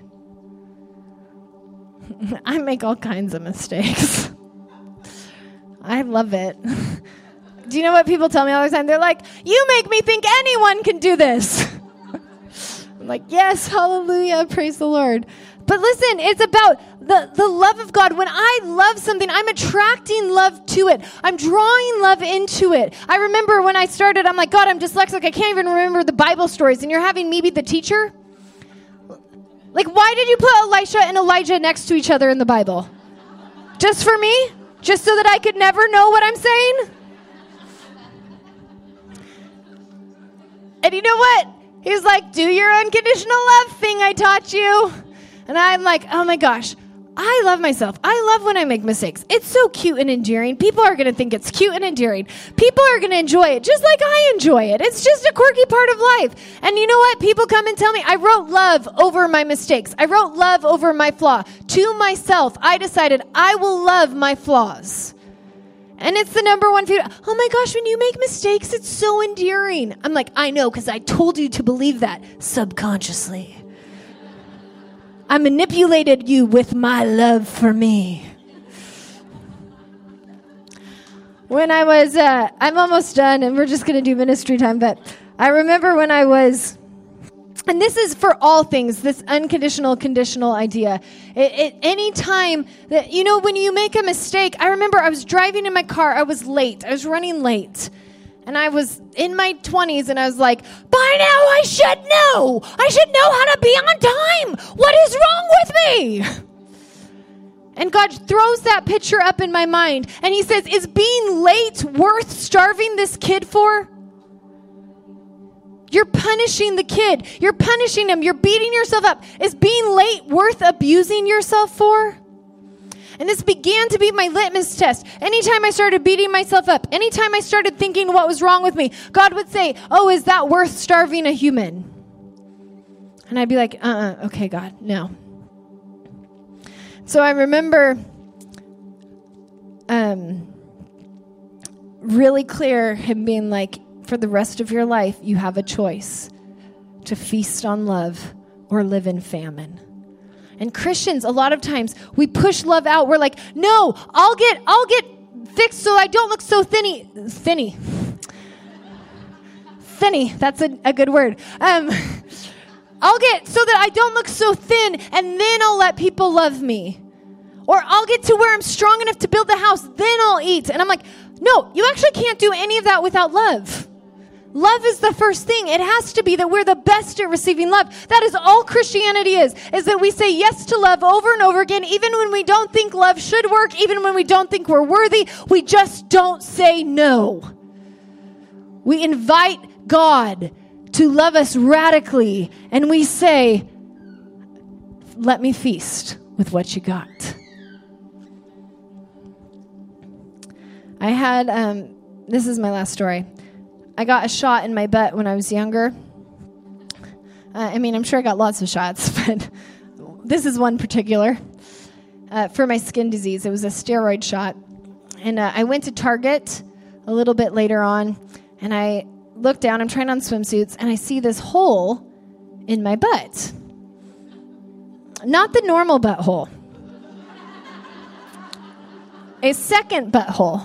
I make all kinds of mistakes. I love it. Do you know what people tell me all the time? They're like, you make me think anyone can do this. I'm like, yes, hallelujah, praise the Lord. But listen, it's about the love of God. When I love something, I'm attracting love to it. I'm drawing love into it. I remember when I started, I'm like, God, I'm dyslexic. I can't even remember the Bible stories. And you're having me be the teacher? Like, why did you put Elisha and Elijah next to each other in the Bible? Just for me? Just so that I could never know what I'm saying? And you know what? He's like, do your unconditional love thing I taught you. And I'm like, oh my gosh, I love myself. I love when I make mistakes. It's so cute and endearing. People are going to think it's cute and endearing. People are going to enjoy it just like I enjoy it. It's just a quirky part of life. And you know what? People come and tell me, I wrote love over my mistakes. I wrote love over my flaw. To myself, I decided I will love my flaws. And it's the number one feedback. Oh my gosh, when you make mistakes, it's so endearing. I'm like, I know, because I told you to believe that subconsciously. I manipulated you with my love for me. When I was, I'm almost done, and we're just going to do ministry time, but I remember when I was, and this is for all things, this unconditional, conditional idea. Any time that, when you make a mistake, I remember I was driving in my car, I was late, I was running late. And I was in my 20s, and I was like, by now I should know. I should know how to be on time. What is wrong with me? And God throws that picture up in my mind, and he says, is being late worth starving this kid for? You're punishing the kid. You're punishing him. You're beating yourself up. Is being late worth abusing yourself for? And this began to be my litmus test. Anytime I started beating myself up, anytime I started thinking what was wrong with me, God would say, oh, is that worth starving a human? And I'd be like, okay, God, no. So I remember really clear him being like, for the rest of your life, you have a choice to feast on love or live in famine. And Christians, a lot of times, we push love out. We're like, no, I'll get fixed so I don't look so thinny. Thinny, that's a good word. I'll get so that I don't look so thin, and then I'll let people love me. Or I'll get to where I'm strong enough to build the house, then I'll eat. And I'm like, no, you actually can't do any of that without love. Love is the first thing. It has to be that we're the best at receiving love. That is all Christianity is that we say yes to love over and over again, even when we don't think love should work, even when we don't think we're worthy. We just don't say no. We invite God to love us radically, and we say, let me feast with what you got. I had, this is my last story. I got a shot in my butt when I was younger. I'm sure I got lots of shots, but this is one particular. For my skin disease, it was a steroid shot. And I went to Target a little bit later on, and I look down, I'm trying on swimsuits, and I see this hole in my butt. Not the normal butthole. A second butthole.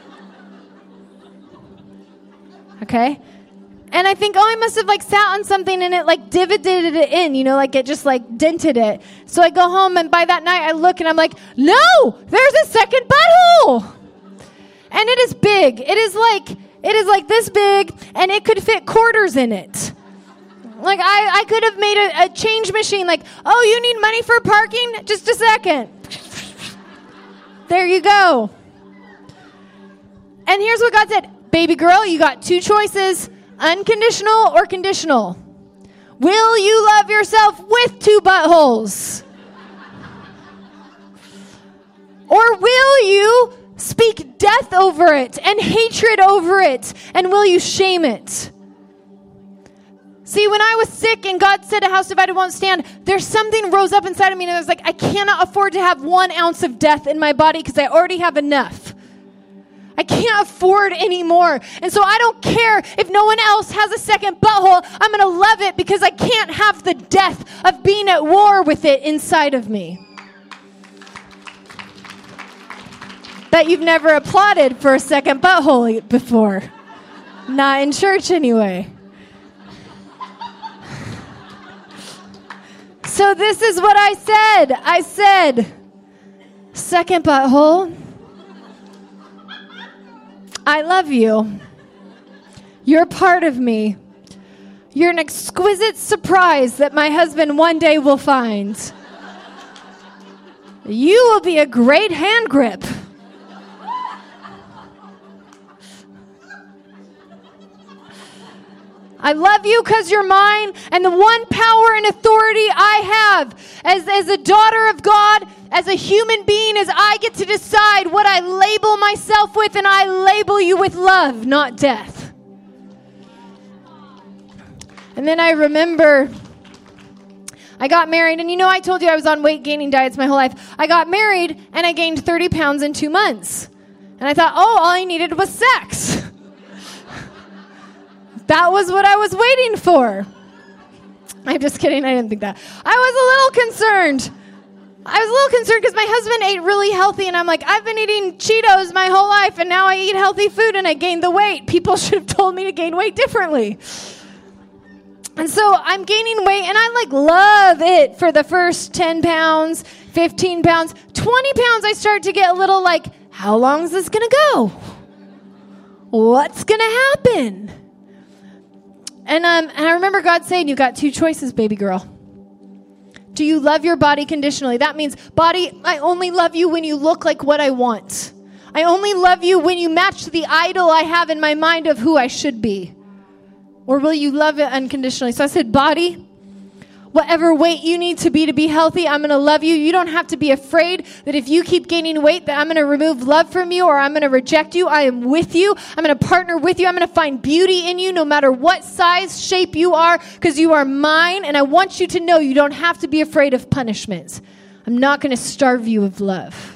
Okay? And I think, I must have sat on something and it divoted it in, it just dented it. So I go home, and by that night I look and I'm like, no, there's a second butthole. And it is big. It is like this big, and it could fit quarters in it. I could have made a change machine you need money for parking? Just a second. There you go. And here's what God said. Baby girl, you got two choices, unconditional or conditional. Will you love yourself with two buttholes? Or will you speak death over it and hatred over it? And will you shame it? See, when I was sick and God said a house divided won't stand, there's something rose up inside of me, and I was like, I cannot afford to have 1 ounce of death in my body because I already have enough. I can't afford any more. And so I don't care if no one else has a second butthole. I'm going to love it because I can't have the death of being at war with it inside of me. Bet you've never applauded for a second butthole before. Not in church anyway. So this is what I said. I said, second butthole, I love you. You're part of me. You're an exquisite surprise that my husband one day will find. You will be a great hand grip. I love you because you're mine, and the one power and authority I have as a daughter of God, as a human being, is I get to decide what I label myself with, and I label you with love, not death. And then I remember I got married, and I told you I was on weight gaining diets my whole life. I got married, and I gained 30 pounds in 2 months. And I thought, all I needed was sex. That was what I was waiting for. I'm just kidding. I didn't think that. I was a little concerned because my husband ate really healthy, and I'm like, I've been eating Cheetos my whole life, and now I eat healthy food, and I gained the weight. People should have told me to gain weight differently. And so I'm gaining weight, and I love it for the first 10 pounds, 15 pounds, 20 pounds. I start to get a little how long is this going to go? what's going to happen? And I remember God saying, you've got two choices, baby girl. Do you love your body conditionally? That means, body, I only love you when you look like what I want. I only love you when you match the idol I have in my mind of who I should be. Or will you love it unconditionally? So I said, body, whatever weight you need to be healthy, I'm going to love you. You don't have to be afraid that if you keep gaining weight that I'm going to remove love from you or I'm going to reject you. I am with you. I'm going to partner with you. I'm going to find beauty in you no matter what size, shape you are, because you are mine. And I want you to know you don't have to be afraid of punishment. I'm not going to starve you of love.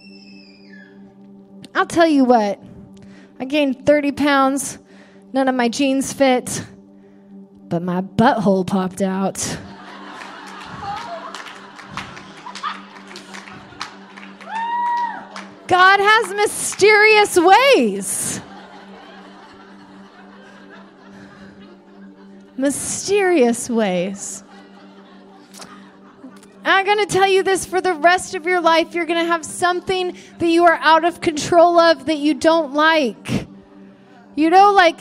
I'll tell you what, I gained 30 pounds. None of my jeans fit, but my butthole popped out. God has mysterious ways. Mysterious ways. I'm going to tell you this for the rest of your life. You're going to have something that you are out of control of that you don't like. You know, like,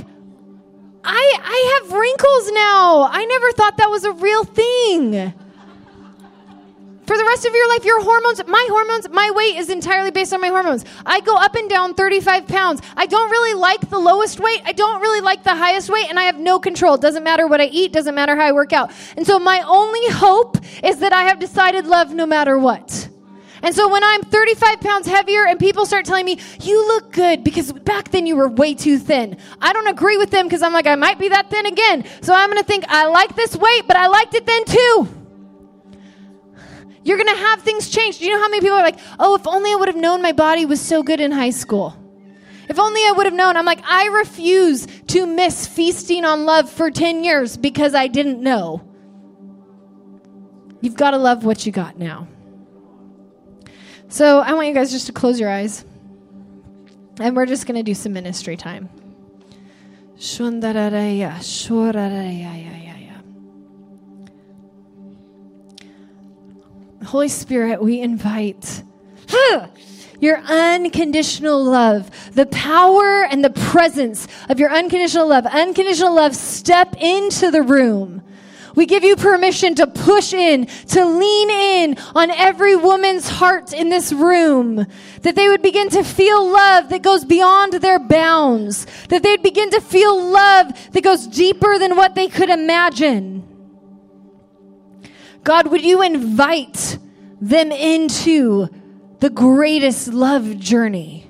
I have wrinkles now. I never thought that was a real thing. For the rest of your life, your hormones, my weight is entirely based on my hormones. I go up and down 35 pounds. I don't really like the lowest weight. I don't really like the highest weight, and I have no control. It doesn't matter what I eat. Doesn't matter how I work out. And so my only hope is that I have decided love no matter what. And so when I'm 35 pounds heavier and people start telling me, you look good because back then you were way too thin. I don't agree with them because I'm like, I might be that thin again. So I'm going to think, I like this weight, but I liked it then too. You're going to have things change. Do you know how many people are like, oh, if only I would have known my body was so good in high school. If only I would have known. I'm like, I refuse to miss feasting on love for 10 years because I didn't know. You've got to love what you got now. So I want you guys just to close your eyes. And we're just going to do some ministry time. Holy Spirit, we invite your unconditional love, the power and the presence of your unconditional love. Unconditional love, step into the room. We give you permission to push in, to lean in on every woman's heart in this room, that they would begin to feel love that goes beyond their bounds, that they'd begin to feel love that goes deeper than what they could imagine. God, would you invite them into the greatest love journey?